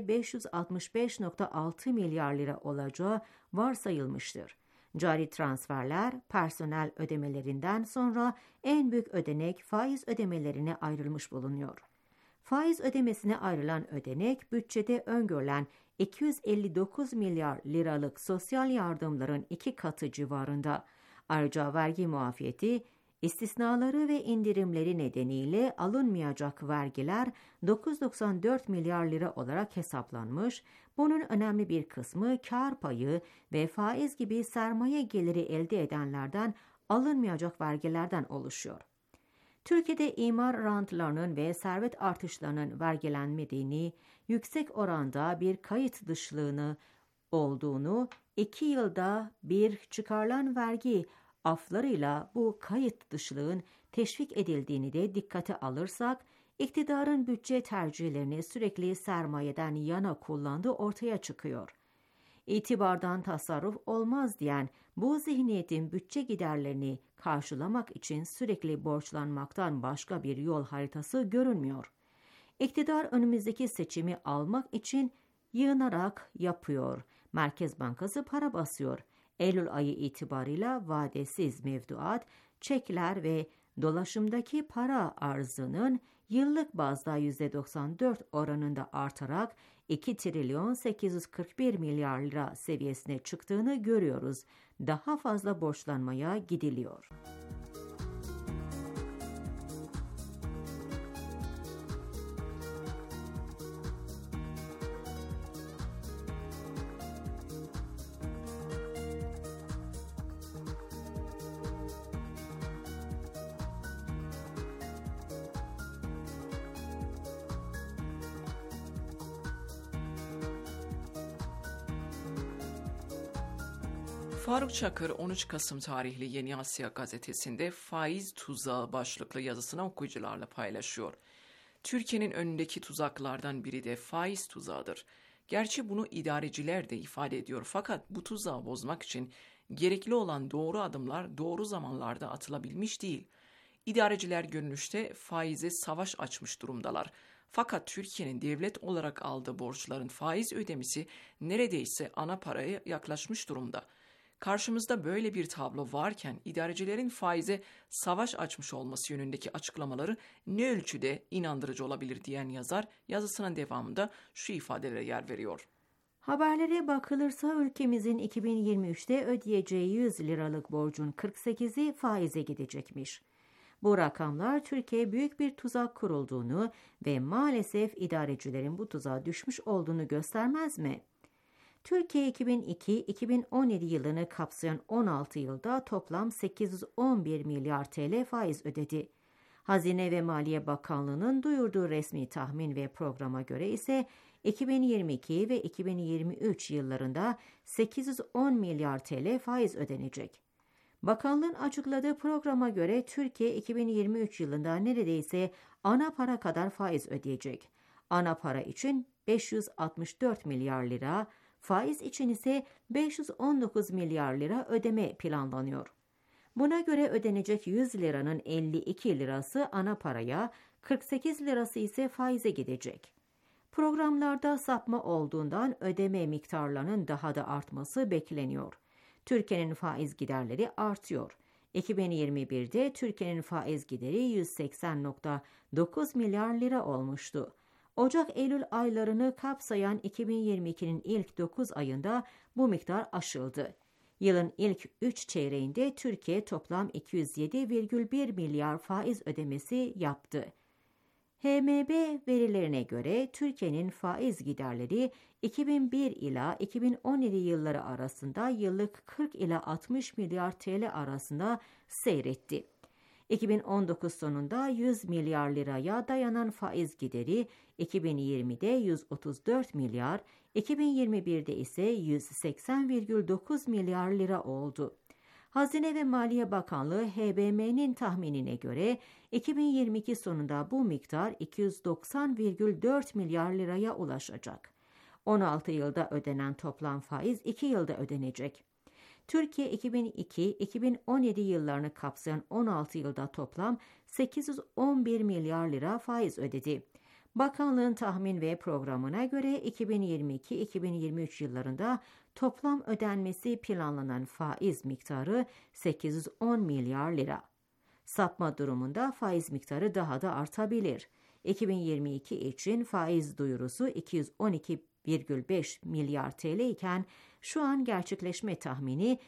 565,6 milyar lira olacağı varsayılmıştır. Cari transferler, personel ödemelerinden sonra en büyük ödenek faiz ödemelerine ayrılmış bulunuyor. Faiz ödemesine ayrılan ödenek bütçede öngörülen 259 milyar liralık sosyal yardımların 2 katı civarında. Ayrıca vergi muafiyeti, istisnaları ve indirimleri nedeniyle alınmayacak vergiler 994 milyar lira olarak hesaplanmış. Bunun önemli bir kısmı kar payı ve faiz gibi sermaye geliri elde edenlerden alınmayacak vergilerden oluşuyor. Türkiye'de imar rantlarının ve servet artışlarının vergilenmediğini, yüksek oranda bir kayıt dışılığını olduğunu, 2 yılda bir çıkarılan vergi aflarıyla bu kayıt dışılığın teşvik edildiğini de dikkate alırsak, iktidarın bütçe tercihlerini sürekli sermayeden yana kullandığı ortaya çıkıyor. İtibardan tasarruf olmaz diyen bu zihniyetin bütçe giderlerini karşılamak için sürekli borçlanmaktan başka bir yol haritası görünmüyor. İktidar önümüzdeki seçimi almak için yığınarak yapıyor. Merkez Bankası para basıyor. Eylül ayı itibarıyla vadesiz mevduat, çekler ve dolaşımdaki para arzının yıllık bazda %94 oranında artarak 2 trilyon 841 milyar lira seviyesine çıktığını görüyoruz. Daha fazla borçlanmaya gidiliyor. Faruk Çakır 13 Kasım tarihli Yeni Asya gazetesinde faiz tuzağı başlıklı yazısını okuyucularla paylaşıyor. Türkiye'nin önündeki tuzaklardan biri de faiz tuzağıdır. Gerçi bunu idareciler de ifade ediyor fakat bu tuzağı bozmak için gerekli olan doğru adımlar doğru zamanlarda atılabilmiş değil. İdareciler görünüşte faize savaş açmış durumdalar. Fakat Türkiye'nin devlet olarak aldığı borçların faiz ödemesi neredeyse ana paraya yaklaşmış durumda. Karşımızda böyle bir tablo varken idarecilerin faize savaş açmış olması yönündeki açıklamaları ne ölçüde inandırıcı olabilir diyen yazar yazısının devamında şu ifadelere yer veriyor. Haberlere bakılırsa ülkemizin 2023'te ödeyeceği 100 liralık borcun 48'i faize gidecekmiş. Bu rakamlar Türkiye'ye büyük bir tuzak kurulduğunu ve maalesef idarecilerin bu tuzağa düşmüş olduğunu göstermez mi? Türkiye 2002-2017 yılını kapsayan 16 yılda toplam 811 milyar TL faiz ödedi. Hazine ve Maliye Bakanlığı'nın duyurduğu resmi tahmin ve programa göre ise 2022 ve 2023 yıllarında 810 milyar TL faiz ödenecek. Bakanlığın açıkladığı programa göre Türkiye 2023 yılında neredeyse ana para kadar faiz ödeyecek. Ana para için 564 milyar lira, faiz için ise 519 milyar lira ödeme planlanıyor. Buna göre ödenecek 100 liranın 52 lirası ana paraya, 48 lirası ise faize gidecek. Programlarda sapma olduğundan ödeme miktarlarının daha da artması bekleniyor. Türkiye'nin faiz giderleri artıyor. 2021'de Türkiye'nin faiz gideri 180,9 milyar lira olmuştu. Ocak-Eylül aylarını kapsayan 2022'nin ilk 9 ayında bu miktar aşıldı. Yılın ilk 3 çeyreğinde Türkiye toplam 207,1 milyar faiz ödemesi yaptı. HMB verilerine göre Türkiye'nin faiz giderleri 2001 ila 2017 yılları arasında yıllık 40 ila 60 milyar TL arasında seyretti. 2019 sonunda 100 milyar liraya dayanan faiz gideri 2020'de 134 milyar, 2021'de ise 180,9 milyar lira oldu. Hazine ve Maliye Bakanlığı HBM'nin tahminine göre 2022 sonunda bu miktar 290,4 milyar liraya ulaşacak. 16 yılda ödenen toplam faiz 2 yılda ödenecek. Türkiye 2002-2017 yıllarını kapsayan 16 yılda toplam 811 milyar lira faiz ödedi. Bakanlığın tahmin ve programına göre 2022-2023 yıllarında toplam ödenmesi planlanan faiz miktarı 810 milyar lira. Sapma durumunda faiz miktarı daha da artabilir. 2022 için faiz duyurusu 212,5 milyar TL iken şu an gerçekleşme tahmini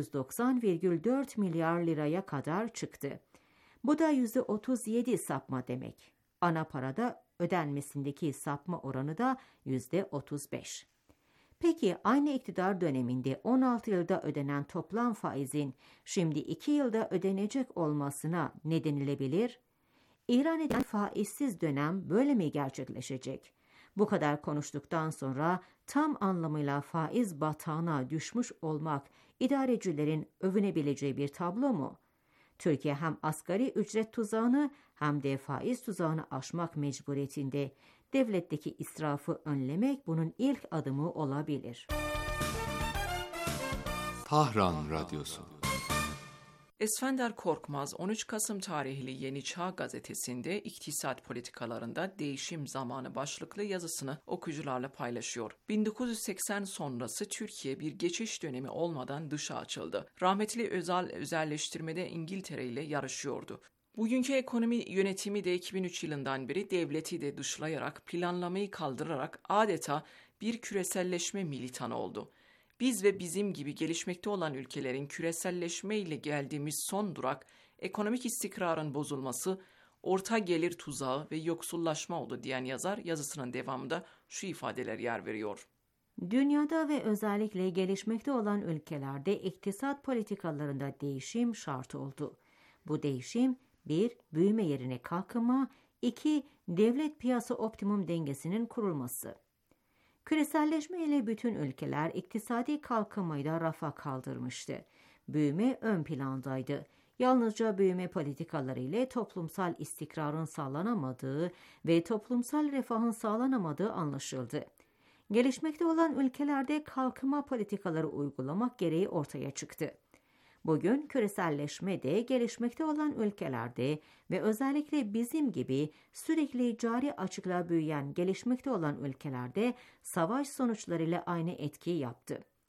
290,4 milyar liraya kadar çıktı. Bu da %37 sapma demek. Ana parada ödenmesindeki sapma oranı da %35. Peki aynı iktidar döneminde 16 yılda ödenen toplam faizin şimdi 2 yılda ödenecek olmasına ne denilebilir? İlan edilen faizsiz dönem böyle mi gerçekleşecek? Bu kadar konuştuktan sonra tam anlamıyla faiz batağına düşmüş olmak idarecilerin övünebileceği bir tablo mu? Türkiye hem asgari ücret tuzağını hem de faiz tuzağını aşmak mecburiyetinde. Devletteki israfı önlemek bunun ilk adımı olabilir. Tahran Radyosu. Esfender Korkmaz 13 Kasım tarihli Yeni Çağ gazetesinde iktisat politikalarında değişim zamanı başlıklı yazısını okuyucularla paylaşıyor. 1980 sonrası Türkiye bir geçiş dönemi olmadan dışa açıldı. Rahmetli Özal özelleştirmede İngiltere ile yarışıyordu. Bugünkü ekonomi yönetimi de 2003 yılından beri devleti de dışlayarak, planlamayı kaldırarak adeta bir küreselleşme militanı oldu. Biz ve bizim gibi gelişmekte olan ülkelerin küreselleşme ile geldiğimiz son durak, ekonomik istikrarın bozulması, orta gelir tuzağı ve yoksullaşma oldu diyen yazar yazısının devamında şu ifadeler yer veriyor. Dünyada ve özellikle gelişmekte olan ülkelerde iktisat politikalarında değişim şart oldu. Bu değişim 1. Büyüme yerine kalkınma, 2. Devlet piyasa optimum dengesinin kurulması. Küreselleşme ile bütün ülkeler iktisadi kalkınmayı da rafa kaldırmıştı. Büyüme ön plandaydı. Yalnızca büyüme politikaları ile toplumsal istikrarın sağlanamadığı ve toplumsal refahın sağlanamadığı anlaşıldı. Gelişmekte olan ülkelerde kalkınma politikaları uygulamak gereği ortaya çıktı. Bugün küreselleşme de gelişmekte olan ülkelerde ve özellikle bizim gibi sürekli cari açıkla büyüyen gelişmekte olan ülkelerde savaş sonuçlarıyla aynı etkiyi yaptı.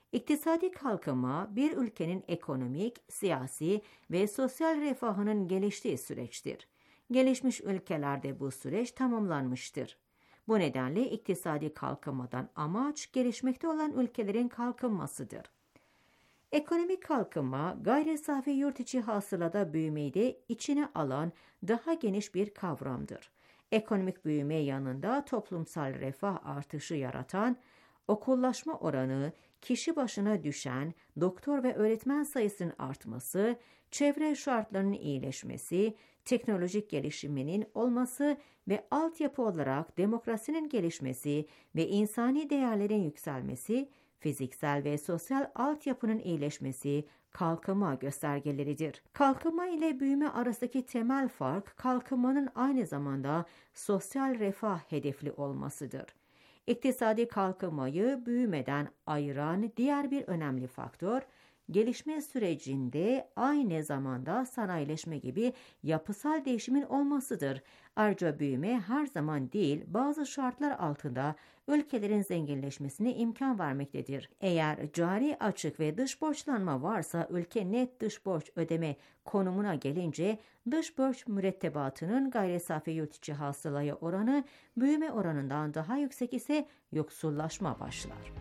İktisadi kalkınma bir ülkenin ekonomik, siyasi ve sosyal refahının geliştiği süreçtir. Gelişmiş ülkelerde bu süreç tamamlanmıştır. Bu nedenle iktisadi kalkınmadan amaç gelişmekte olan ülkelerin kalkınmasıdır. Ekonomik kalkınma, gayri safi yurt içi hasılada büyümeyi de içine alan daha geniş bir kavramdır. Ekonomik büyüme yanında toplumsal refah artışı yaratan, okullaşma oranı, kişi başına düşen doktor ve öğretmen sayısının artması, çevre şartlarının iyileşmesi, teknolojik gelişiminin olması ve altyapı olarak demokrasinin gelişmesi ve insani değerlerin yükselmesi, fiziksel ve sosyal altyapının iyileşmesi kalkınma göstergeleridir. Kalkınma ile büyüme arasındaki temel fark, kalkınmanın aynı zamanda sosyal refah hedefli olmasıdır. İktisadi kalkınmayı büyümeden ayıran diğer bir önemli faktör, gelişme sürecinde aynı zamanda sanayileşme gibi yapısal değişimin olmasıdır. Ayrıca büyüme her zaman değil, bazı şartlar altında ülkelerin zenginleşmesine imkan vermektedir. Eğer cari açık ve dış borçlanma varsa ülke net dış borç ödeme konumuna gelince dış borç mürettebatının gayri safi yurt içi hasılaya oranı büyüme oranından daha yüksek ise yoksullaşma başlar.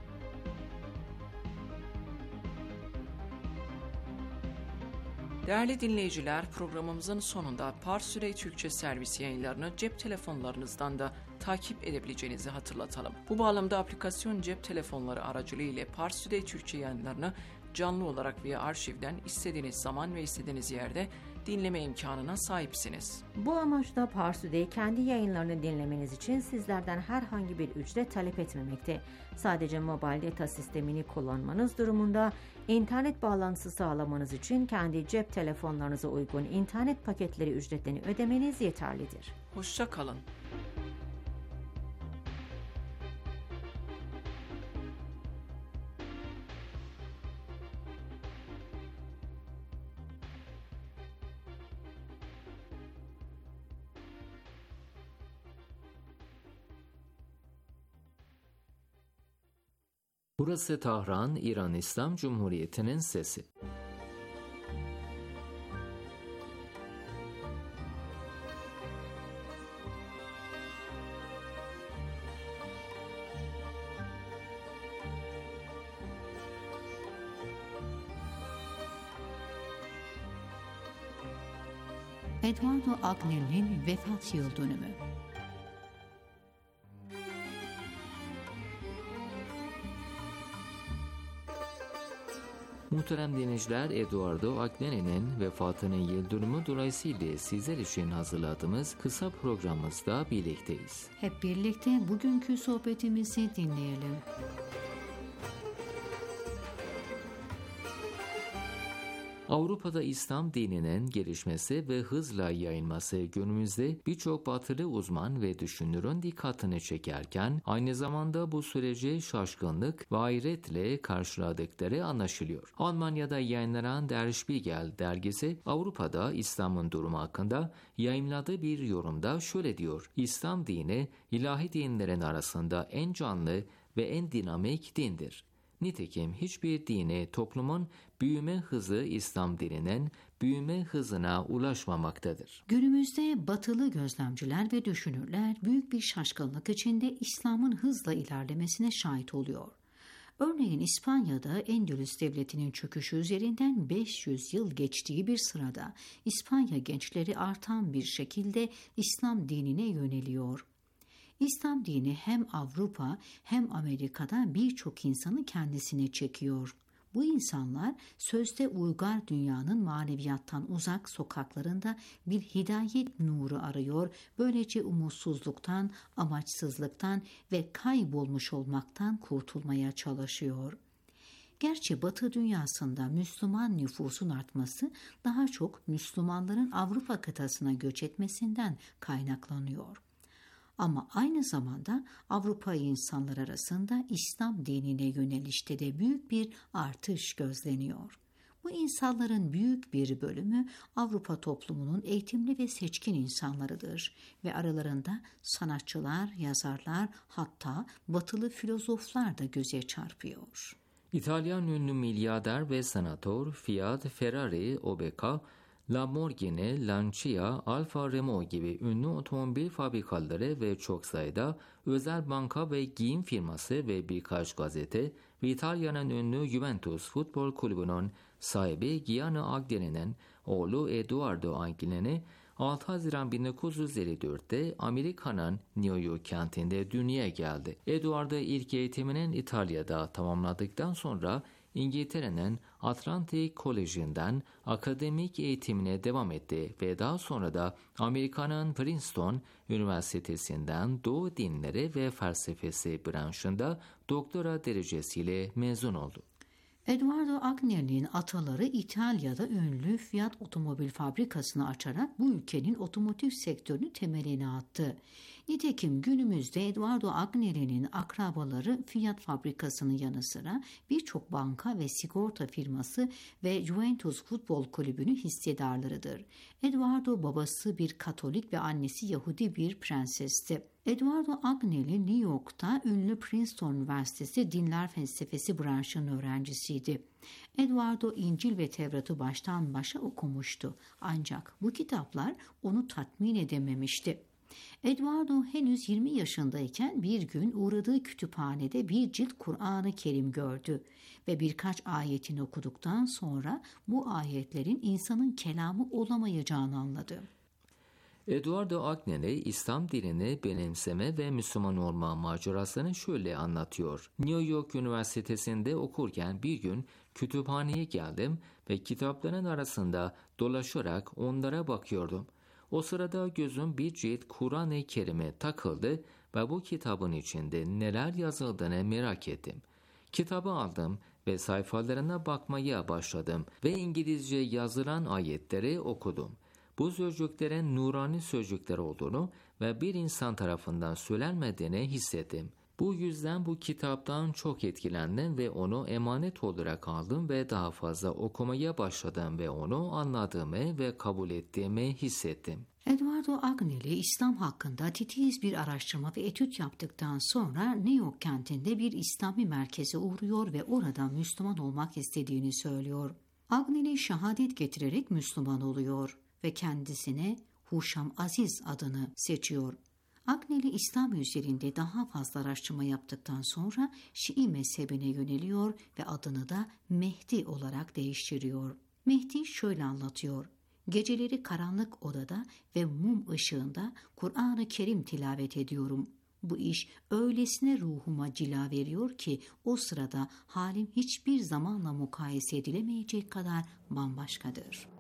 Değerli dinleyiciler, programımızın sonunda Pars Süreyi Türkçe servis yayınlarını cep telefonlarınızdan da takip edebileceğinizi hatırlatalım. Bu bağlamda aplikasyon cep telefonları aracılığıyla Pars Süreyi Türkçe yayınlarını canlı olarak veya arşivden istediğiniz zaman ve istediğiniz yerde dinleme imkanına sahipsiniz. Bu amaçla Parsu'da kendi yayınlarını dinlemeniz için sizlerden herhangi bir ücret talep etmemekte. Sadece mobil data sistemini kullanmanız durumunda internet bağlantısı sağlamanız için kendi cep telefonlarınıza uygun internet paketleri ücretlerini ödemeniz yeterlidir. Hoşça kalın. Burası Tahran, İran İslam Cumhuriyeti'nin sesi. Eduardo Agnelli'nin vefat yıl dönümü. Muhterem dinleyiciler, Eduardo Agnelli'nin vefatının yıl dönümü dolayısıyla sizler için hazırladığımız kısa programımızda birlikteyiz. Hep birlikte bugünkü sohbetimizi dinleyelim. Avrupa'da İslam dininin gelişmesi ve hızla yayılması günümüzde birçok batılı uzman ve düşünürün dikkatini çekerken aynı zamanda bu süreci şaşkınlık ve hayretle karşıladıkları anlaşılıyor. Almanya'da yayınlanan Der Spiegel dergisi Avrupa'da İslam'ın durumu hakkında yayımladığı bir yorumda şöyle diyor: İslam dini ilahi dinlerin arasında en canlı ve en dinamik dindir. Nitekim hiçbir dini toplumun büyüme hızı İslam dininin büyüme hızına ulaşmamaktadır. Günümüzde batılı gözlemciler ve düşünürler büyük bir şaşkınlık içinde İslam'ın hızla ilerlemesine şahit oluyor. Örneğin İspanya'da Endülüs Devleti'nin çöküşü üzerinden 500 yıl geçtiği bir sırada İspanya gençleri artan bir şekilde İslam dinine yöneliyor. İslam dini hem Avrupa hem Amerika'da birçok insanı kendisine çekiyor. Bu insanlar sözde uygar dünyanın maneviyattan uzak sokaklarında bir hidayet nuru arıyor, böylece umutsuzluktan, amaçsızlıktan ve kaybolmuş olmaktan kurtulmaya çalışıyor. Gerçi Batı dünyasında Müslüman nüfusun artması daha çok Müslümanların Avrupa kıtasına göç etmesinden kaynaklanıyor. Ama aynı zamanda Avrupa insanlar arasında İslam dinine yönelişte de büyük bir artış gözleniyor. Bu insanların büyük bir bölümü Avrupa toplumunun eğitimli ve seçkin insanlarıdır ve aralarında sanatçılar, yazarlar, hatta batılı filozoflar da göze çarpıyor. İtalyan ünlü milyarder ve senatör Fiat, Ferrari, Obeca, Lamborghini, Lancia, Alfa Romeo gibi ünlü otomobil fabrikaları ve çok sayıda özel banka ve giyim firması ve birkaç gazete ve İtalya'nın ünlü Juventus Futbol Kulübü'nün sahibi Gianni Agnelli'nin oğlu Edoardo Agnelli 6 Haziran 1954'te Amerika'nın New York kentinde dünyaya geldi. Edoardo ilk eğitiminin İtalya'da tamamladıktan sonra İngiltere'nin Atlantic College'den akademik eğitimine devam etti ve daha sonra da Amerika'nın Princeton Üniversitesi'nden Doğu dinleri ve felsefesi branşında doktora derecesiyle mezun oldu. Edoardo Agnelli'nin ataları İtalya'da ünlü Fiat otomobil fabrikasını açarak bu ülkenin otomotiv sektörünü temeline attı. Nitekim günümüzde Edoardo Agnelli'nin akrabaları Fiat fabrikasının yanı sıra birçok banka ve sigorta firması ve Juventus Futbol Kulübü'nün hissedarlarıdır. Edoardo babası bir Katolik ve annesi Yahudi bir prensesti. Edoardo Agnelli New York'ta ünlü Princeton Üniversitesi Dinler Felsefesi branşının öğrencisiydi. Edoardo İncil ve Tevrat'ı baştan başa okumuştu. Ancak bu kitaplar onu tatmin edememişti. Edoardo henüz 20 yaşındayken bir gün uğradığı kütüphanede bir cilt Kur'an-ı Kerim gördü ve birkaç ayetini okuduktan sonra bu ayetlerin insanın kelamı olamayacağını anladı. Edoardo Agnelli, İslam dinini benimseme ve Müslüman olma macerasını şöyle anlatıyor. New York Üniversitesi'nde okurken bir gün kütüphaneye geldim ve kitapların arasında dolaşarak onlara bakıyordum. O sırada gözüm bir cilt Kur'an-ı Kerim'e takıldı ve bu kitabın içinde neler yazıldığını merak ettim. Kitabı aldım ve sayfalarına bakmaya başladım ve İngilizce yazılan ayetleri okudum. Bu sözcüklerin nurani sözcükler olduğunu ve bir insan tarafından söylenmediğini hissettim. Bu yüzden bu kitaptan çok etkilendim ve onu emanet olarak aldım ve daha fazla okumaya başladım ve onu anladığımı ve kabul ettiğimi hissettim. Edoardo Agnelli, İslam hakkında titiz bir araştırma ve etüt yaptıktan sonra New York kentinde bir İslami merkeze uğruyor ve orada Müslüman olmak istediğini söylüyor. Agnelli şehadet getirerek Müslüman oluyor ve kendisine Huşam Aziz adını seçiyor. Agnelli İslam üzerinde daha fazla araştırma yaptıktan sonra Şii mezhebine yöneliyor ve adını da Mehdi olarak değiştiriyor. Mehdi şöyle anlatıyor: Geceleri karanlık odada ve mum ışığında Kur'an-ı Kerim tilavet ediyorum. Bu iş öylesine ruhuma cila veriyor ki o sırada halim hiçbir zamanla mukayese edilemeyecek kadar bambaşkadır.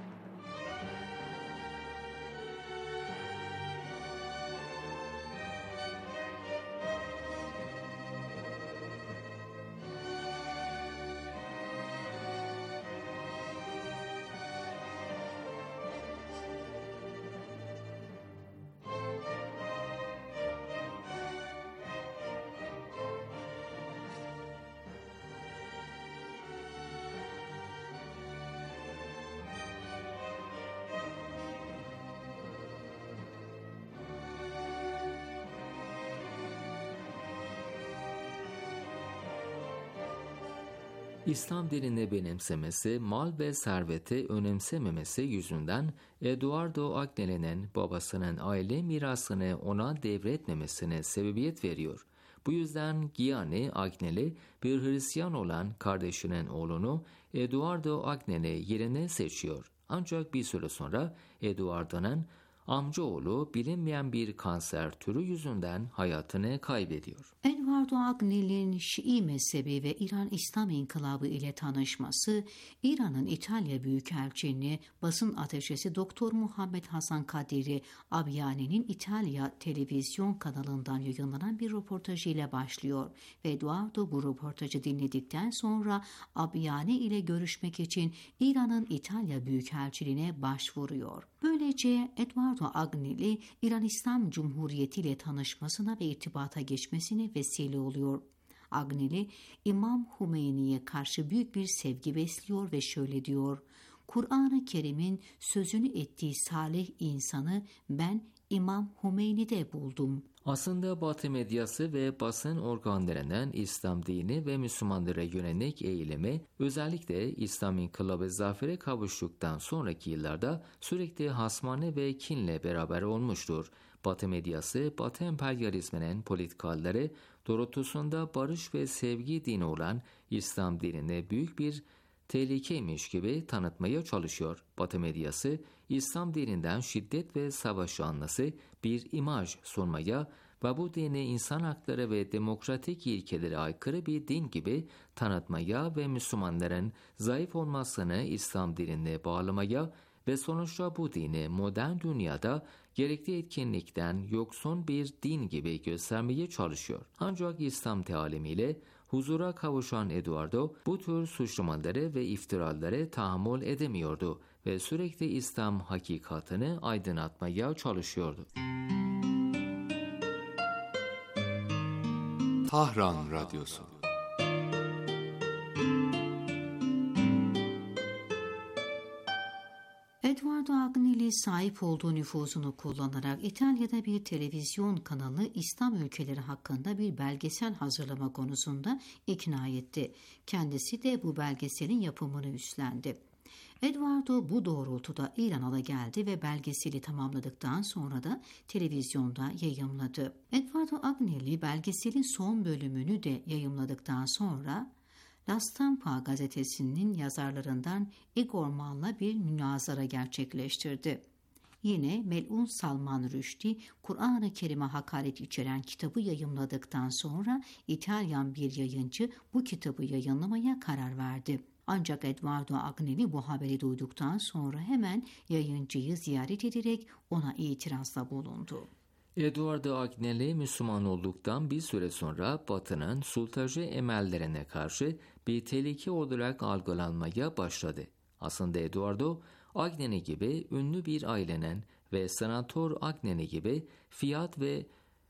İslam dinini benimsemesi, mal ve serveti önemsememesi yüzünden Edoardo Agnelli'nin babasının aile mirasını ona devretmemesine sebebiyet veriyor. Bu yüzden Gianni Agnelli bir Hristiyan olan kardeşinin oğlunu Edoardo Agnelli yerine seçiyor. Ancak bir süre sonra Edoardo'nun amcaoğlu bilinmeyen bir kanser türü yüzünden hayatını kaybediyor. Edoardo Agnelli'nin Şii mezhebi ve İran İslam İnkılabı ile tanışması, İran'ın İtalya Büyükelçiliğini basın ateşesi Doktor Muhammed Hasan Kadiri Abyani'nin İtalya televizyon kanalından yayınlanan bir röportajı ile başlıyor ve Edoardo bu röportajı dinledikten sonra Abyani ile görüşmek için İran'ın İtalya Büyükelçiliğine başvuruyor. Böylece Edoardo Agnelli, İran İslam Cumhuriyeti ile tanışmasına ve irtibata geçmesine vesile oluyor. Agnelli, İmam Hümeyni'ye karşı büyük bir sevgi besliyor ve şöyle diyor: Kur'an-ı Kerim'in sözünü ettiği salih insanı ben İmam Hümeyni'de buldum. Aslında Batı medyası ve basın organlarının İslam dini ve Müslümanlara yönelik eğilimi özellikle İslam İnkılabı zafere kavuştuktan sonraki yıllarda sürekli hasmane ve kinle beraber olmuştur. Batı medyası, Batı emperyalizminin politikaları doğrultusunda barış ve sevgi dini olan İslam dinini büyük bir tehlikeymiş gibi tanıtmaya çalışıyor. Batı medyası, İslam dininden şiddet ve savaş yanlısı bir imaj sunmaya ve bu dini insan hakları ve demokratik ilkelere aykırı bir din gibi tanıtmaya ve Müslümanların zayıf olmasını İslam dinine bağlamaya ve sonuçta bu dini modern dünyada gerekli etkinlikten yoksun bir din gibi göstermeye çalışıyor. Ancak İslam tealimiyle huzura kavuşan Eduardo bu tür suçlamaları ve iftiraları tahammül edemiyordu ve sürekli İslam hakikatini aydınlatmaya çalışıyordu. Tahran Radyosu. Eduardo Agnelli sahip olduğu nüfuzunu kullanarak İtalya'da bir televizyon kanalı İslam ülkeleri hakkında bir belgesel hazırlama konusunda ikna etti. Kendisi de bu belgeselin yapımını üstlendi. Eduardo bu doğrultuda İran'a da geldi ve belgeseli tamamladıktan sonra da televizyonda yayımladı. Eduardo Agnelli belgeselin son bölümünü de yayımladıktan sonra La Stampa gazetesinin yazarlarından Igor Man'la bir münazara gerçekleştirdi. Yine Melun Salman Rushdie, Kur'an-ı Kerim'e hakaret içeren kitabı yayımladıktan sonra İtalyan bir yayıncı bu kitabı yayınlamaya karar verdi. Ancak Eduardo Agnelli bu haberi duyduktan sonra hemen yayıncıyı ziyaret ederek ona itirazda bulundu. Eduardo Agnelli Müslüman olduktan bir süre sonra Batı'nın sultacı emellerine karşı bir tehlike olarak algılanmaya başladı. Aslında Eduardo Agnelli gibi ünlü bir ailenin ve Senatör Agnelli gibi Fiat ve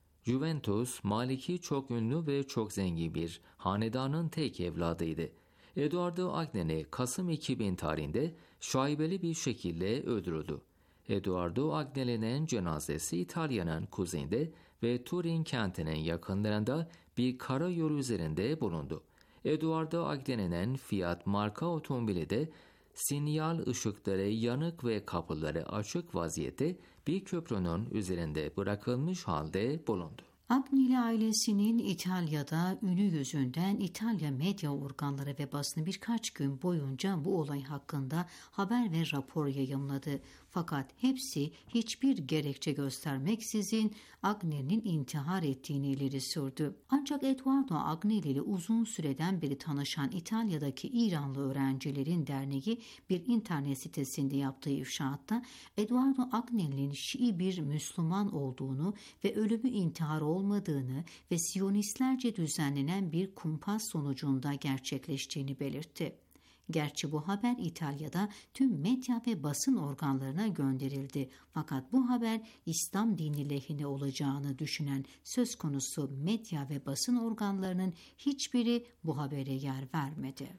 Juventus Maliki çok ünlü ve çok zengin bir hanedanın tek evladıydı. Eduardo Agnelli Kasım 2000 tarihinde şaibeli bir şekilde öldürüldü. Eduardo Agnelli'nin cenazesi İtalya'nın kuzeyinde ve Turin kentinin yakınlarında bir karayolu üzerinde bulundu. Eduardo Agnelli'nin Fiat marka otomobili de sinyal ışıkları yanık ve kapıları açık vaziyette bir köprünün üzerinde bırakılmış halde bulundu. Agnelli ailesinin İtalya'da ünü yüzünden İtalya medya organları ve basını birkaç gün boyunca bu olay hakkında haber ve rapor yayımladı. Fakat hepsi hiçbir gerekçe göstermeksizin Agnelli'nin intihar ettiğini ileri sürdü. Ancak Eduardo Agnelli ile uzun süreden beri tanışan İtalya'daki İranlı Öğrencilerin Derneği bir internet sitesinde yaptığı ifşaatta Eduardo Agnelli'nin Şii bir Müslüman olduğunu ve ölümü intihar olmadığını ve Siyonistlerce düzenlenen bir kumpas sonucunda gerçekleştiğini belirtti. Gerçi bu haber İtalya'da tüm medya ve basın organlarına gönderildi. Fakat bu haber İslam dini lehine olacağını düşünen söz konusu medya ve basın organlarının hiçbiri bu habere yer vermedi.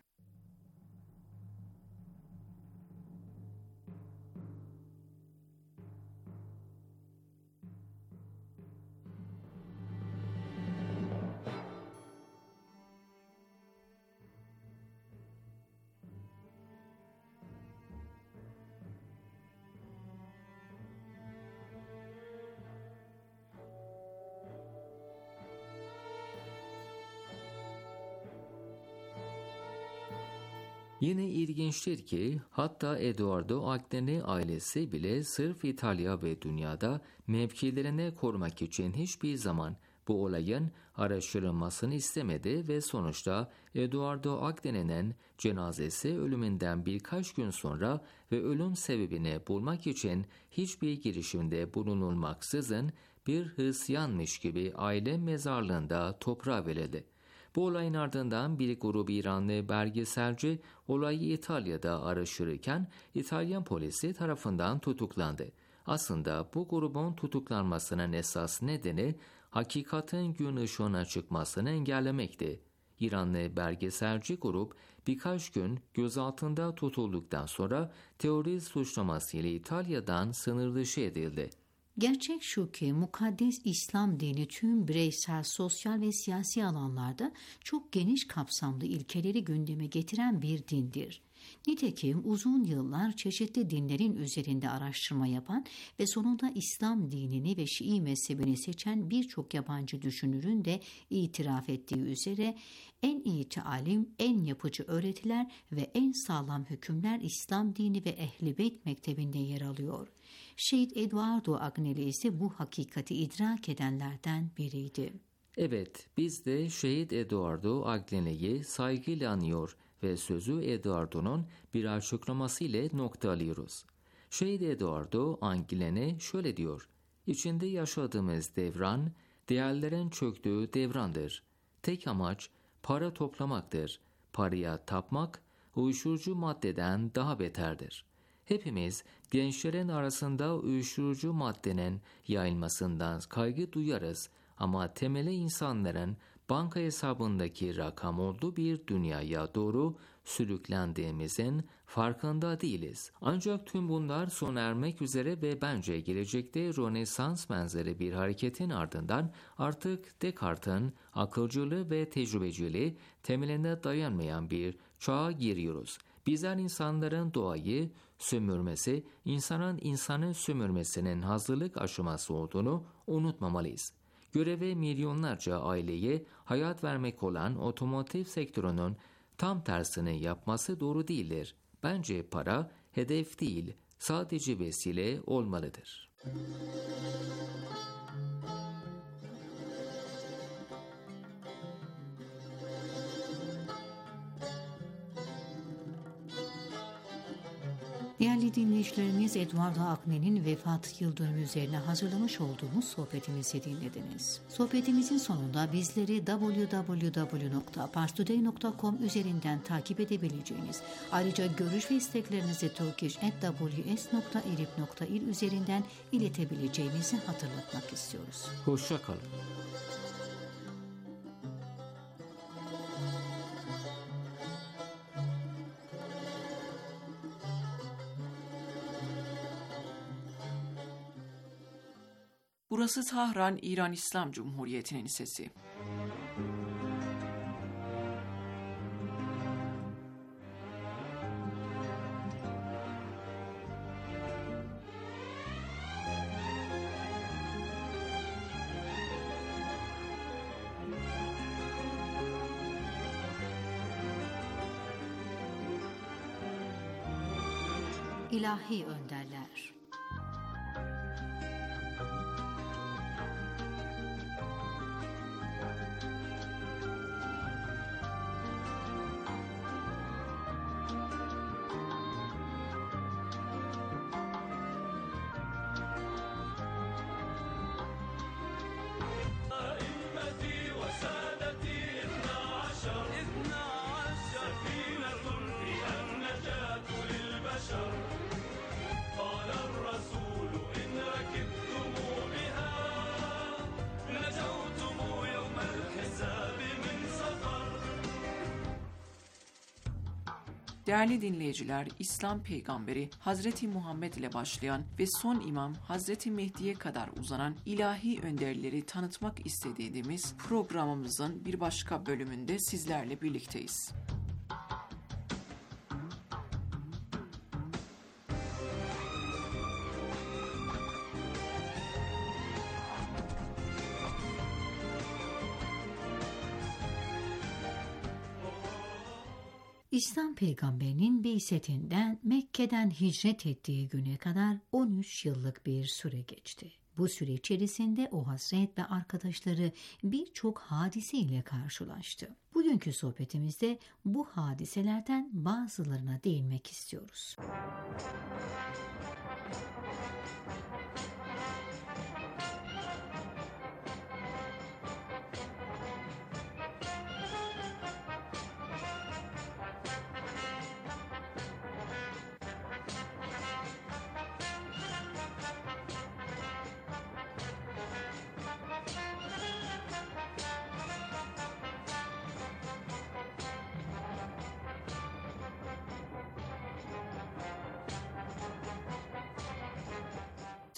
Yine ilginçtir ki hatta Eduardo Agnelli ailesi bile sırf İtalya ve dünyada mevkilerini korumak için hiçbir zaman bu olayın araştırılmasını istemedi ve sonuçta Eduardo Agnelli'nin cenazesi ölümünden birkaç gün sonra ve ölüm sebebini bulmak için hiçbir girişimde bulunulmaksızın bir hısyanmış gibi aile mezarlığında toprağa verildi. Bu olayın ardından bir grup İranlı belgeselci olayı İtalya'da araştırırken İtalyan polisi tarafından tutuklandı. Aslında bu grubun tutuklanmasının esas nedeni hakikatin gün ışığına çıkmasını engellemekti. İranlı belgeselci grup birkaç gün gözaltında tutulduktan sonra terörist suçlamasıyla İtalya'dan sınır dışı edildi. Gerçek şu ki mukaddes İslam dini tüm bireysel, sosyal ve siyasi alanlarda çok geniş kapsamlı ilkeleri gündeme getiren bir dindir. Nitekim uzun yıllar çeşitli dinlerin üzerinde araştırma yapan ve sonunda İslam dinini ve Şii mezhebini seçen birçok yabancı düşünürün de itiraf ettiği üzere en iyi talim, en yapıcı öğretiler ve en sağlam hükümler İslam dini ve Ehl-i Beyt mektebinde yer alıyor. Şehit Eduardo Agnelli ise bu hakikati idrak edenlerden biriydi. Evet, biz de Şehit Eduardo Agnelli'yi saygıyla anıyor ve sözü Eduardo'nun bir açıklaması ile noktalıyoruz. Şehit Eduardo Agnelli şöyle diyor: İçinde yaşadığımız devran, değerlerin çöktüğü devrandır. Tek amaç para toplamaktır. Paraya tapmak, uyuşturucu maddeden daha beterdir. Hepimiz gençlerin arasında uyuşturucu maddenin yayılmasından kaygı duyarız ama temeli insanların banka hesabındaki rakam olduğu bir dünyaya doğru sürüklendiğimizin farkında değiliz. Ancak tüm bunlar sona ermek üzere ve bence gelecekte Rönesans benzeri bir hareketin ardından artık Descartes'in akılcılığı ve tecrübeciliği temeline dayanmayan bir çağa giriyoruz. Bizler insanların doğayı sömürmesi, insanın insanı sömürmesinin hazırlık aşaması olduğunu unutmamalıyız. Görevi milyonlarca aileye hayat vermek olan otomotiv sektörünün tam tersini yapması doğru değildir. Bence para hedef değil, sadece vesile olmalıdır. Değerli dinleyicilerimiz, Eduardo Agnelli'nin vefat yıl dönümü üzerine hazırlamış olduğumuz sohbetimizi dinlediniz. Sohbetimizin sonunda bizleri www.parstoday.com üzerinden takip edebileceğiniz, ayrıca görüş ve isteklerinizi turkish@ws.irib.ir üzerinden iletebileceğimizi hatırlatmak istiyoruz. Hoşça kalın. Burası Tahran, İran İslam Cumhuriyeti'nin sesi. İlahi önderler. Değerli dinleyiciler, İslam peygamberi Hazreti Muhammed ile başlayan ve son imam Hazreti Mehdi'ye kadar uzanan ilahi önderleri tanıtmak istediğimiz programımızın bir başka bölümünde sizlerle birlikteyiz. İslam peygamberinin bi'setinden Mekke'den hicret ettiği güne kadar 13 yıllık bir süre geçti. Bu süre içerisinde o Hazret ve arkadaşları birçok hadise ile karşılaştı. Bugünkü sohbetimizde bu hadiselerden bazılarına değinmek istiyoruz.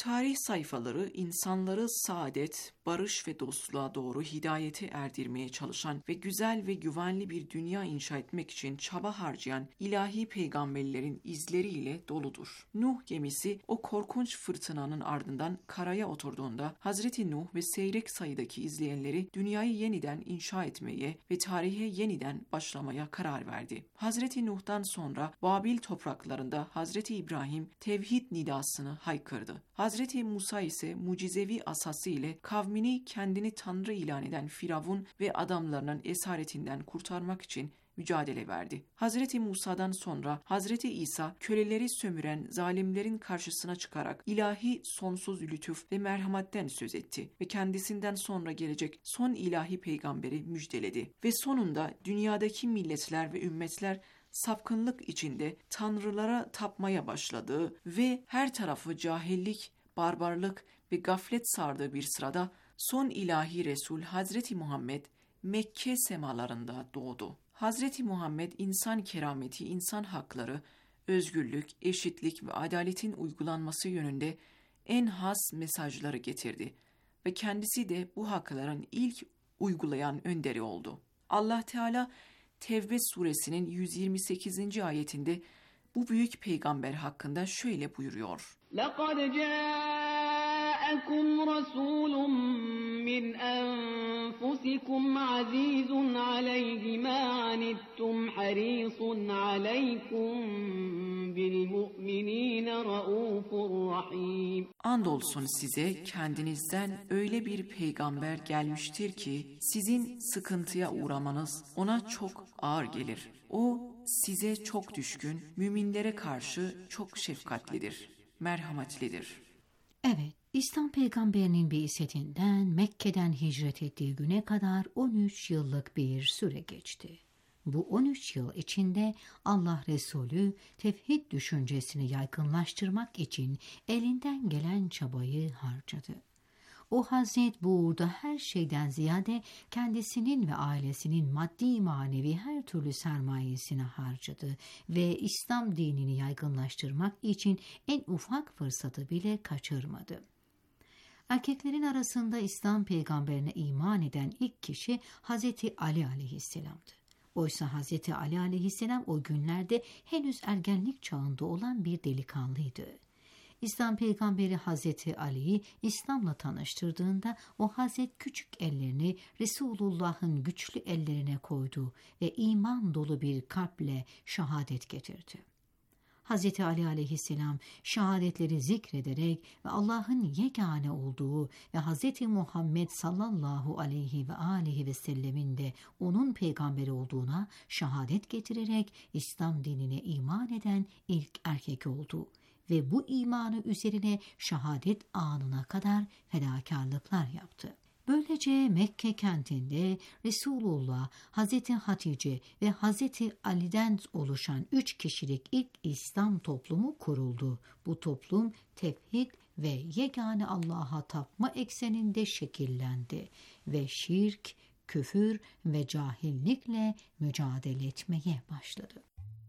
Tarih sayfaları insanları saadet, barış ve dostluğa doğru hidayete erdirmeye çalışan ve güzel ve güvenli bir dünya inşa etmek için çaba harcayan ilahi peygamberlerin izleriyle doludur. Nuh gemisi o korkunç fırtınanın ardından karaya oturduğunda Hazreti Nuh ve seyrek sayıdaki izleyenleri dünyayı yeniden inşa etmeye ve tarihe yeniden başlamaya karar verdi. Hazreti Nuh'tan sonra Babil topraklarında Hazreti İbrahim tevhid nidasını haykırdı. Hazreti Musa ise mucizevi asası ile kavmini kendini Tanrı ilan eden Firavun ve adamlarının esaretinden kurtarmak için mücadele verdi. Hazreti Musa'dan sonra Hazreti İsa köleleri sömüren zalimlerin karşısına çıkarak ilahi sonsuz lütuf ve merhametten söz etti ve kendisinden sonra gelecek son ilahi peygamberi müjdeledi. Ve sonunda dünyadaki milletler ve ümmetler sapkınlık içinde tanrılara tapmaya başladığı ve her tarafı cahillik, barbarlık ve gaflet sardığı bir sırada son ilahi Resul Hazreti Muhammed Mekke semalarında doğdu. Hazreti Muhammed insan kerameti, insan hakları, özgürlük, eşitlik ve adaletin uygulanması yönünde en has mesajları getirdi ve kendisi de bu hakların ilk uygulayan önderi oldu. Allah Teala Tevbe suresinin 128. ayetinde bu büyük peygamber hakkında şöyle buyuruyor. لَقَدْ جَاءَكُمْ رَسُولٌ مِّنْ أَنفُسِكُمْ عَزِيزٌ عَلَيْهِ مَا عَنِتُّمْ حَرِيصٌ عَلَيْكُمْ بِالْمُؤْمِنِينَ رَءُوفٌ رَحِيمٌ. Andolsun size kendinizden öyle bir peygamber gelmiştir ki sizin sıkıntıya uğramanız ona çok ağır gelir. O size çok düşkün, müminlere karşı çok şefkatlidir, merhametlidir. Evet, İslam peygamberinin bi'setinden Mekke'den hicret ettiği güne kadar 13 yıllık bir süre geçti. Bu 13 yıl içinde Allah Resulü tevhid düşüncesini yaygınlaştırmak için elinden gelen çabayı harcadı. O Hazret bu uğurda her şeyden ziyade kendisinin ve ailesinin maddi manevi her türlü sermayesini harcadı ve İslam dinini yaygınlaştırmak için en ufak fırsatı bile kaçırmadı. Erkeklerin arasında İslam peygamberine iman eden ilk kişi Hazreti Ali aleyhisselamdı. Oysa Hazreti Ali aleyhisselam o günlerde henüz ergenlik çağında olan bir delikanlıydı. İslam peygamberi Hazreti Ali'yi İslam'la tanıştırdığında o Hazret küçük ellerini Resulullah'ın güçlü ellerine koydu ve iman dolu bir kalple şehadet getirdi. Hazreti Ali aleyhisselam şehadetleri zikrederek ve Allah'ın yegane olduğu ve Hazreti Muhammed sallallahu aleyhi ve aleyhi ve sellemin de onun peygamberi olduğuna şehadet getirerek İslam dinine iman eden ilk erkek oldu. Ve bu imanı üzerine şehadet anına kadar fedakarlıklar yaptı. Böylece Mekke kentinde Resulullah, Hazreti Hatice ve Hazreti Ali'den oluşan 3 kişilik ilk İslam toplumu kuruldu. Bu toplum tevhid ve yegane Allah'a tapma ekseninde şekillendi ve şirk, küfür ve cahillikle mücadele etmeye başladı.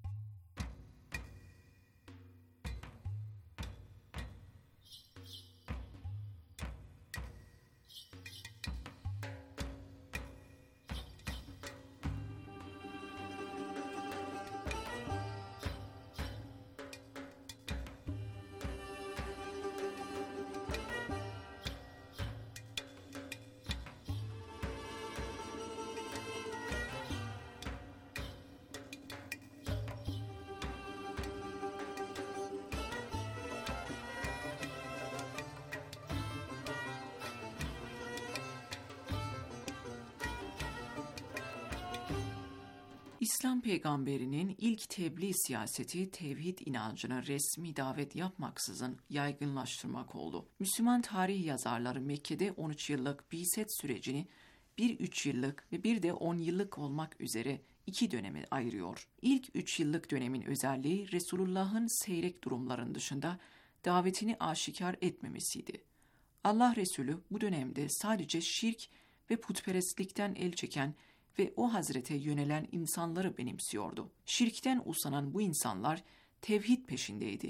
İslam peygamberinin ilk tebliğ siyaseti tevhid inancını resmi davet yapmaksızın yaygınlaştırmak oldu. Müslüman tarih yazarları Mekke'de 13 yıllık bi'set sürecini bir 3 yıllık ve bir de 10 yıllık olmak üzere 2 döneme ayırıyor. İlk 3 yıllık dönemin özelliği Resulullah'ın seyrek durumların dışında davetini aşikar etmemesiydi. Allah Resulü bu dönemde sadece şirk ve putperestlikten el çeken ve o hazrete yönelen insanları benimsiyordu. Şirkten usanan bu insanlar tevhid peşindeydi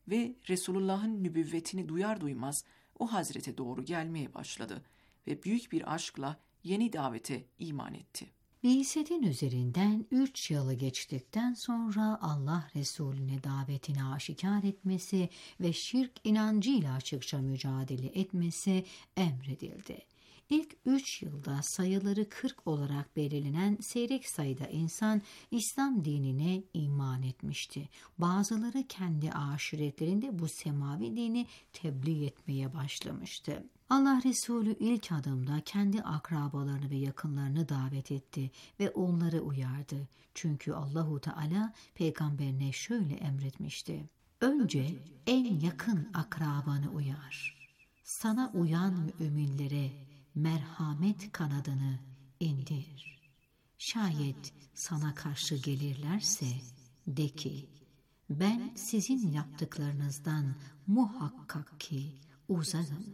ve Resulullah'ın nübüvvetini duyar duymaz o Hazrete doğru gelmeye başladı ve büyük bir aşkla yeni davete iman etti. Bi'setin üzerinden 3 yılı geçtikten sonra Allah Resulüne davetini aşikar etmesi ve şirk inancıyla açıkça mücadele etmesi emredildi. İlk 3 yılda sayıları 40 olarak belirlenen seyrek sayıda insan İslam dinine iman etmişti. Bazıları kendi aşiretlerinde bu semavi dini tebliğ etmeye başlamıştı. Allah Resulü ilk adımda kendi akrabalarını ve yakınlarını davet etti ve onları uyardı. Çünkü Allahu Teala peygamberine şöyle emretmişti: önce en yakın akrabanı uyar. Sana uyan müminlere merhamet kanadını indir. Şayet sana karşı gelirlerse de ki, ben sizin yaptıklarınızdan muhakkak ki uzağım.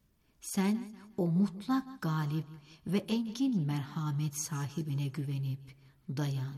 Sen o mutlak galip ve engin merhamet sahibine güvenip dayan.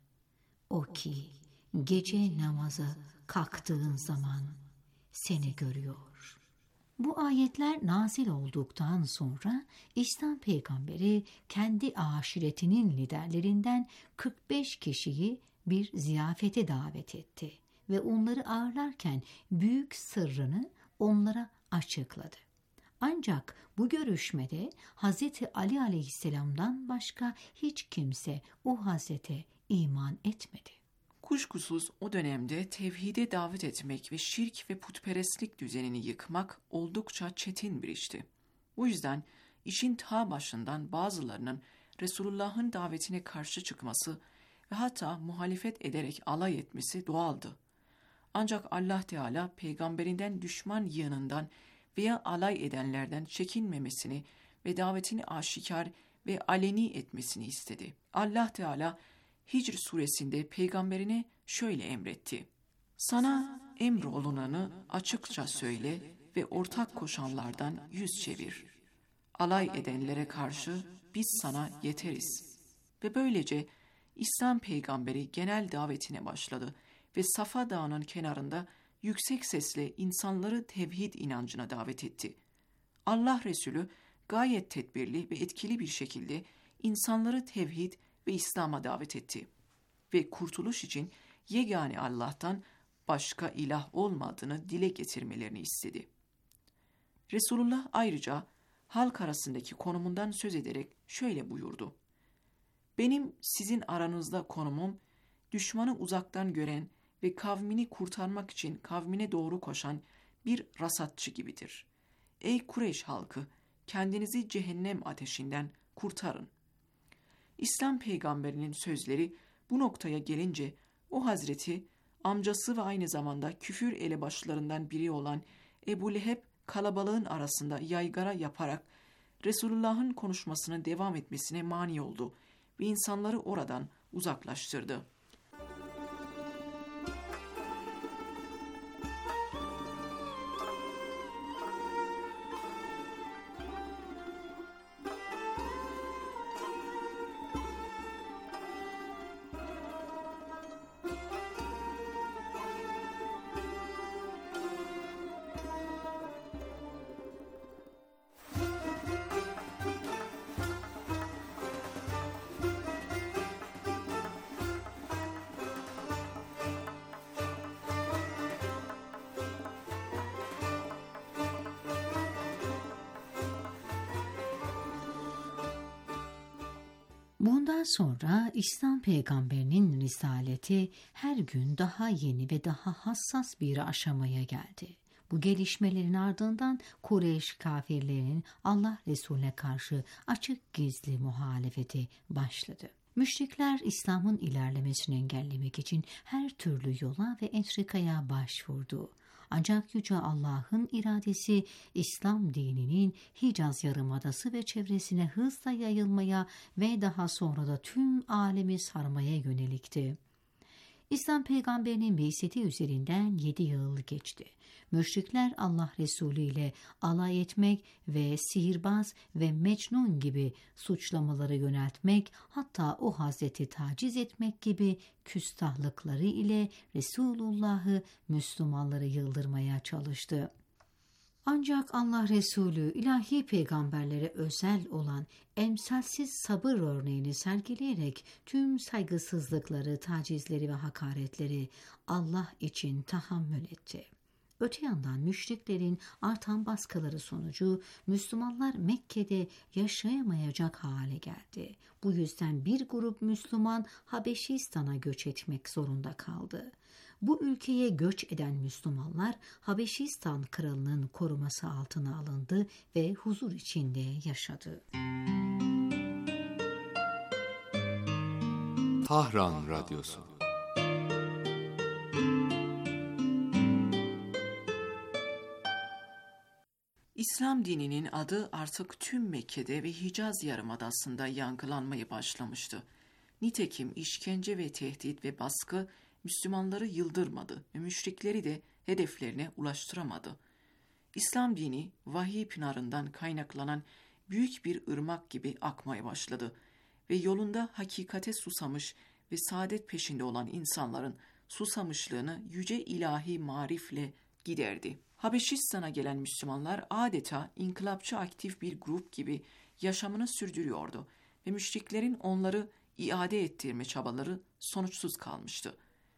O ki gece namaza kalktığın zaman seni görüyor. Bu ayetler nazil olduktan sonra İslam peygamberi kendi aşiretinin liderlerinden 45 kişiyi bir ziyafete davet etti ve onları ağırlarken büyük sırrını onlara açıkladı. Ancak bu görüşmede Hazreti Ali Aleyhisselam'dan başka hiç kimse o Hazrete iman etmedi. Kuşkusuz o dönemde tevhide davet etmek ve şirk ve putperestlik düzenini yıkmak oldukça çetin bir işti. Bu yüzden işin ta başından bazılarının Resulullah'ın davetine karşı çıkması ve hatta muhalefet ederek alay etmesi doğaldı. Ancak Allah Teala peygamberinden düşman yığınından veya alay edenlerden çekinmemesini ve davetini aşikar ve aleni etmesini istedi. Allah Teala Hicr suresinde peygamberine şöyle emretti: sana emrolunanı açıkça söyle ve ortak koşanlardan yüz çevir. Alay edenlere karşı biz sana yeteriz. Ve böylece İslam peygamberi genel davetine başladı ve Safa Dağı'nın kenarında yüksek sesle insanları tevhid inancına davet etti. Allah Resulü gayet tedbirli ve etkili bir şekilde insanları tevhid ve İslam'a davet etti ve kurtuluş için yegane Allah'tan başka ilah olmadığını dile getirmelerini istedi. Resulullah ayrıca halk arasındaki konumundan söz ederek şöyle buyurdu: benim sizin aranızda konumum, düşmanı uzaktan gören ve kavmini kurtarmak için kavmine doğru koşan bir rasatçı gibidir. Ey Kureyş halkı, kendinizi cehennem ateşinden kurtarın. İslam peygamberinin sözleri bu noktaya gelince o Hazreti, amcası ve aynı zamanda küfür elebaşlarından biri olan Ebu Leheb kalabalığın arasında yaygara yaparak Resulullah'ın konuşmasının devam etmesine mani oldu ve insanları oradan uzaklaştırdı. Bundan sonra İslam peygamberinin risaleti her gün daha yeni ve daha hassas bir aşamaya geldi. Bu gelişmelerin ardından Kureyş kafirlerinin Allah Resulüne karşı açık gizli muhalefeti başladı. Müşrikler İslam'ın ilerlemesini engellemek için her türlü yola ve entrikaya başvurdu. Ancak Yüce Allah'ın iradesi İslam dininin Hicaz Yarımadası ve çevresine hızla yayılmaya ve daha sonra da tüm alemi sarmaya yönelikti. İslam peygamberinin bi'seti üzerinden 7 yıl geçti. Müşrikler Allah Resulü ile alay etmek ve sihirbaz ve mecnun gibi suçlamaları yöneltmek, hatta o Hazreti taciz etmek gibi küstahlıkları ile Resulullah'ı, Müslümanları yıldırmaya çalıştı. Ancak Allah Resulü ilahi peygamberlere özel olan emsalsiz sabır örneğini sergileyerek tüm saygısızlıkları, tacizleri ve hakaretleri Allah için tahammül etti. Öte yandan müşriklerin artan baskıları sonucu Müslümanlar Mekke'de yaşayamayacak hale geldi. Bu yüzden bir grup Müslüman Habeşistan'a göç etmek zorunda kaldı. Bu ülkeye göç eden Müslümanlar Habeşistan kralının koruması altına alındı ve huzur içinde yaşadı. Tahran Radyosu. İslam dininin adı artık tüm Mekke'de ve Hicaz Yarımadası'nda yankılanmaya başlamıştı. Nitekim işkence ve tehdit ve baskı Müslümanları yıldırmadı ve müşrikleri de hedeflerine ulaştıramadı. İslam dini vahiy pınarından kaynaklanan büyük bir ırmak gibi akmaya başladı ve yolunda hakikate susamış ve saadet peşinde olan insanların susamışlığını yüce ilahi marifle giderdi. Habeşistan'a gelen Müslümanlar adeta inkılapçı aktif bir grup gibi yaşamını sürdürüyordu ve müşriklerin onları iade ettirme çabaları sonuçsuz kalmıştı.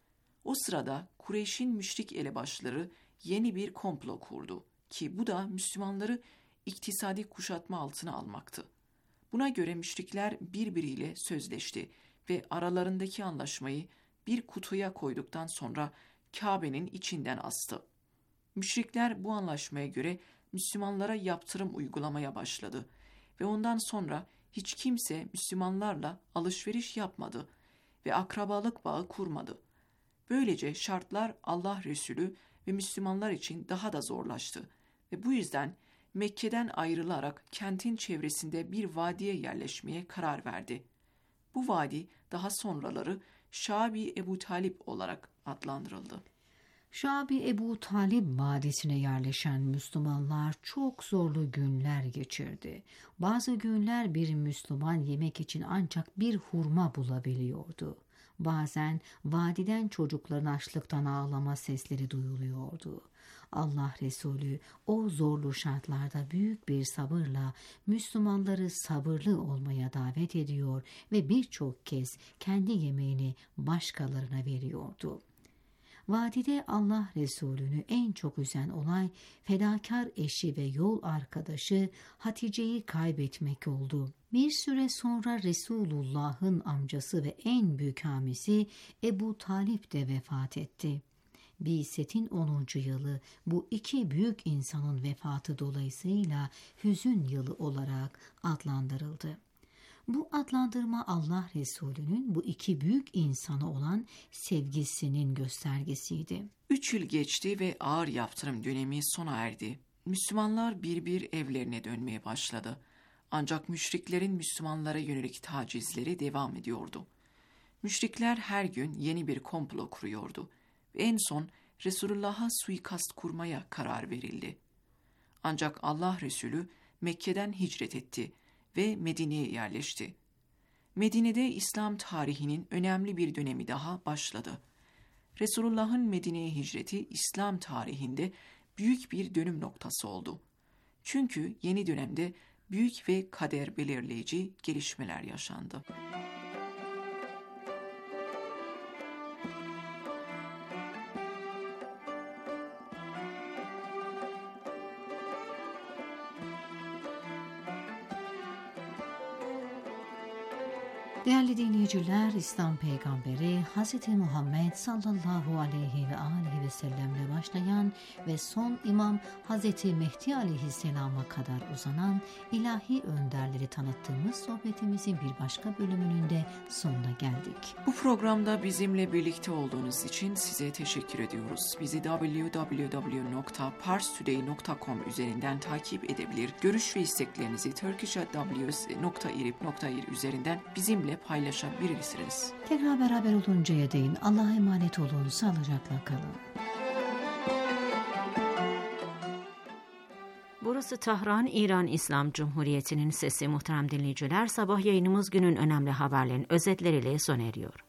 O sırada Kureyş'in müşrik elebaşları yeni bir komplo kurdu ki bu da Müslümanları iktisadi kuşatma altına almaktı. Buna göre müşrikler birbiriyle sözleşti ve aralarındaki anlaşmayı bir kutuya koyduktan sonra Kabe'nin içinden astı. Müşrikler bu anlaşmaya göre Müslümanlara yaptırım uygulamaya başladı ve ondan sonra hiç kimse Müslümanlarla alışveriş yapmadı ve akrabalık bağı kurmadı. Böylece şartlar Allah Resulü ve Müslümanlar için daha da zorlaştı ve bu yüzden Mekke'den ayrılarak kentin çevresinde bir vadiye yerleşmeye karar verdi. Bu vadi daha sonraları Şabi Ebu Talip olarak adlandırıldı. Şabi Ebu Talib vadisine yerleşen Müslümanlar çok zorlu günler geçirdi. Bazı günler bir Müslüman yemek için ancak bir hurma bulabiliyordu. Bazen vadiden çocukların açlıktan ağlama sesleri duyuluyordu. Allah Resulü o zorlu şartlarda büyük bir sabırla Müslümanları sabırlı olmaya davet ediyor ve birçok kez kendi yemeğini başkalarına veriyordu. Vadide Allah Resulü'nü en çok üzen olay fedakar eşi ve yol arkadaşı Hatice'yi kaybetmek oldu. Bir süre sonra Resulullah'ın amcası ve en büyük hamisi Ebu Talip de vefat etti. Bi'setin 10. yılı bu iki büyük insanın vefatı dolayısıyla hüzün yılı olarak adlandırıldı. Bu adlandırma Allah Resulü'nün bu iki büyük insana olan sevgisinin göstergesiydi. 3 yıl geçti ve ağır yaptırım dönemi sona erdi. Müslümanlar bir evlerine dönmeye başladı. Ancak müşriklerin Müslümanlara yönelik tacizleri devam ediyordu. Müşrikler her gün yeni bir komplo kuruyordu ve en son Resulullah'a suikast kurmaya karar verildi. Ancak Allah Resulü Mekke'den hicret etti ve Medine'ye yerleşti. Medine'de İslam tarihinin önemli bir dönemi daha başladı. Resulullah'ın Medine'ye hicreti İslam tarihinde büyük bir dönüm noktası oldu. Çünkü yeni dönemde büyük ve kader belirleyici gelişmeler yaşandı. Değerli dinleyiciler, İslam peygamberi Hz. Muhammed sallallahu aleyhi ve aleyhi ve sellemle başlayan ve son imam Hz. Mehdi aleyhisselama kadar uzanan ilahi önderleri tanıttığımız sohbetimizin bir başka bölümünün de sonuna geldik. Bu programda bizimle birlikte olduğunuz için size teşekkür ediyoruz. Bizi www.parstoday.com üzerinden takip edebilir, görüş ve isteklerinizi turkish@ws.irib.ir üzerinden bizimle bizimle paylaşabilirsiniz. Tekrar beraber oluncaya değin Allah'a emanet olun, sağlıcakla kalın. Burası Tahran, İran İslam Cumhuriyeti'nin sesi. Muhterem dinleyiciler, sabah yayınımız günün önemli haberlerin özetleriyle sona eriyor.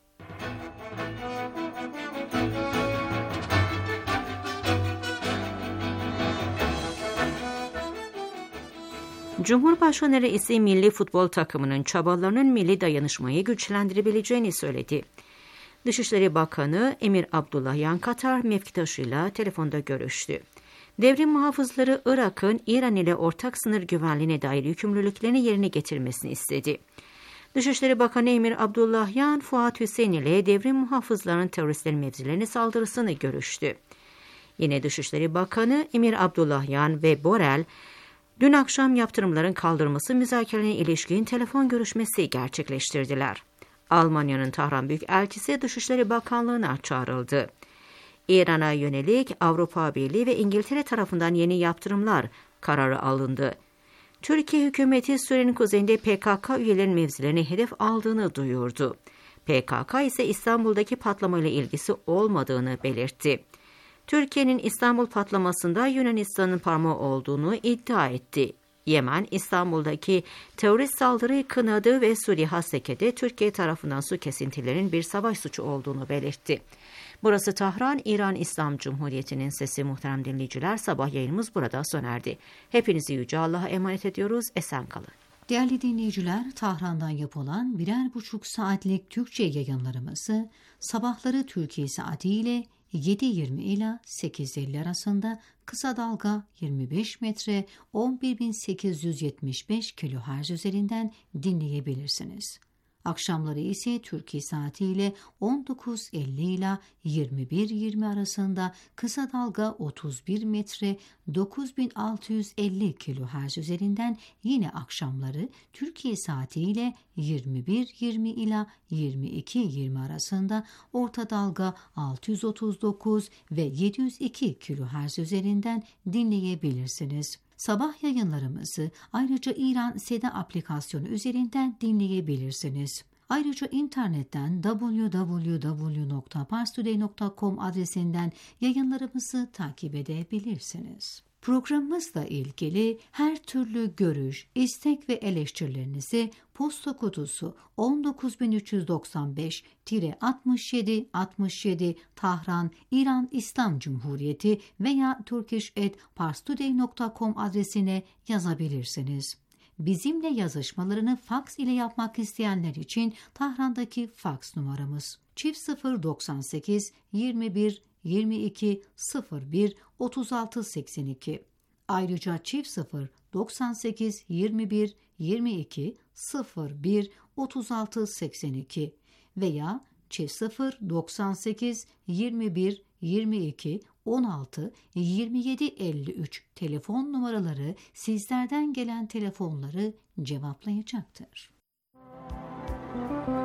Cumhurbaşkanı Reisi milli futbol takımının çabalarının milli dayanışmayı güçlendirebileceğini söyledi. Dışişleri Bakanı Emir Abdullahian Katar mevkidaşıyla telefonda görüştü. Devrim muhafızları Irak'ın İran ile ortak sınır güvenliğine dair yükümlülüklerini yerine getirmesini istedi. Dışişleri Bakanı Emir Abdullahian, Fuat Hüseyin ile devrim muhafızlarının teröristlerin mevzilerine saldırısını görüştü. Yine Dışişleri Bakanı Emir Abdullahian ve Borrell, dün akşam yaptırımların kaldırılması müzakerelerine ilişkin telefon görüşmesi gerçekleştirdiler. Almanya'nın Tahran Büyükelçisi Dışişleri Bakanlığı'na çağrıldı. İran'a yönelik Avrupa Birliği ve İngiltere tarafından yeni yaptırımlar kararı alındı. Türkiye hükümeti Suriye'nin kuzeyinde PKK üyelerinin mevzilerini hedef aldığını duyurdu. PKK ise İstanbul'daki patlamayla ilgisi olmadığını belirtti. Türkiye'nin İstanbul patlamasında Yunanistan'ın parmağı olduğunu iddia etti. Yemen, İstanbul'daki terörist saldırıyı kınadı ve Suriye Haseke'de Türkiye tarafından su kesintilerinin bir savaş suçu olduğunu belirtti. Burası Tahran, İran İslam Cumhuriyeti'nin sesi. Muhterem dinleyiciler, sabah yayınımız burada sona erdi. Hepinizi Yüce Allah'a emanet ediyoruz. Esen kalın. Değerli dinleyiciler, Tahran'dan yapılan 1,5 saatlik Türkçe yayınlarımızı sabahları Türkiye saatiyle 7.20 ila 8.50 arasında kısa dalga 25 metre 11.875 kHz üzerinden dinleyebilirsiniz. Akşamları ise Türkiye saatiyle 19.50 ila 21.20 arasında kısa dalga 31 metre 9.650 kHz üzerinden yine akşamları Türkiye saatiyle 21.20 ila 22.20 arasında orta dalga 639 ve 702 kHz üzerinden dinleyebilirsiniz. Sabah yayınlarımızı ayrıca İran Seda aplikasyonu üzerinden dinleyebilirsiniz. Ayrıca internetten www.parstoday.com adresinden yayınlarımızı takip edebilirsiniz. Programımızla ilgili her türlü görüş, istek ve eleştirilerinizi posta kutusu 19395-6767 Tahran, İran İslam Cumhuriyeti veya turkish@parstoday.com adresine yazabilirsiniz. Bizimle yazışmalarını faks ile yapmak isteyenler için Tahran'daki faks numaramız +098 21 22 01 36 82. Ayrıca +098 21 22 01 36 82 veya +098 21 22 16 27 53 telefon numaraları sizlerden gelen telefonları cevaplayacaktır.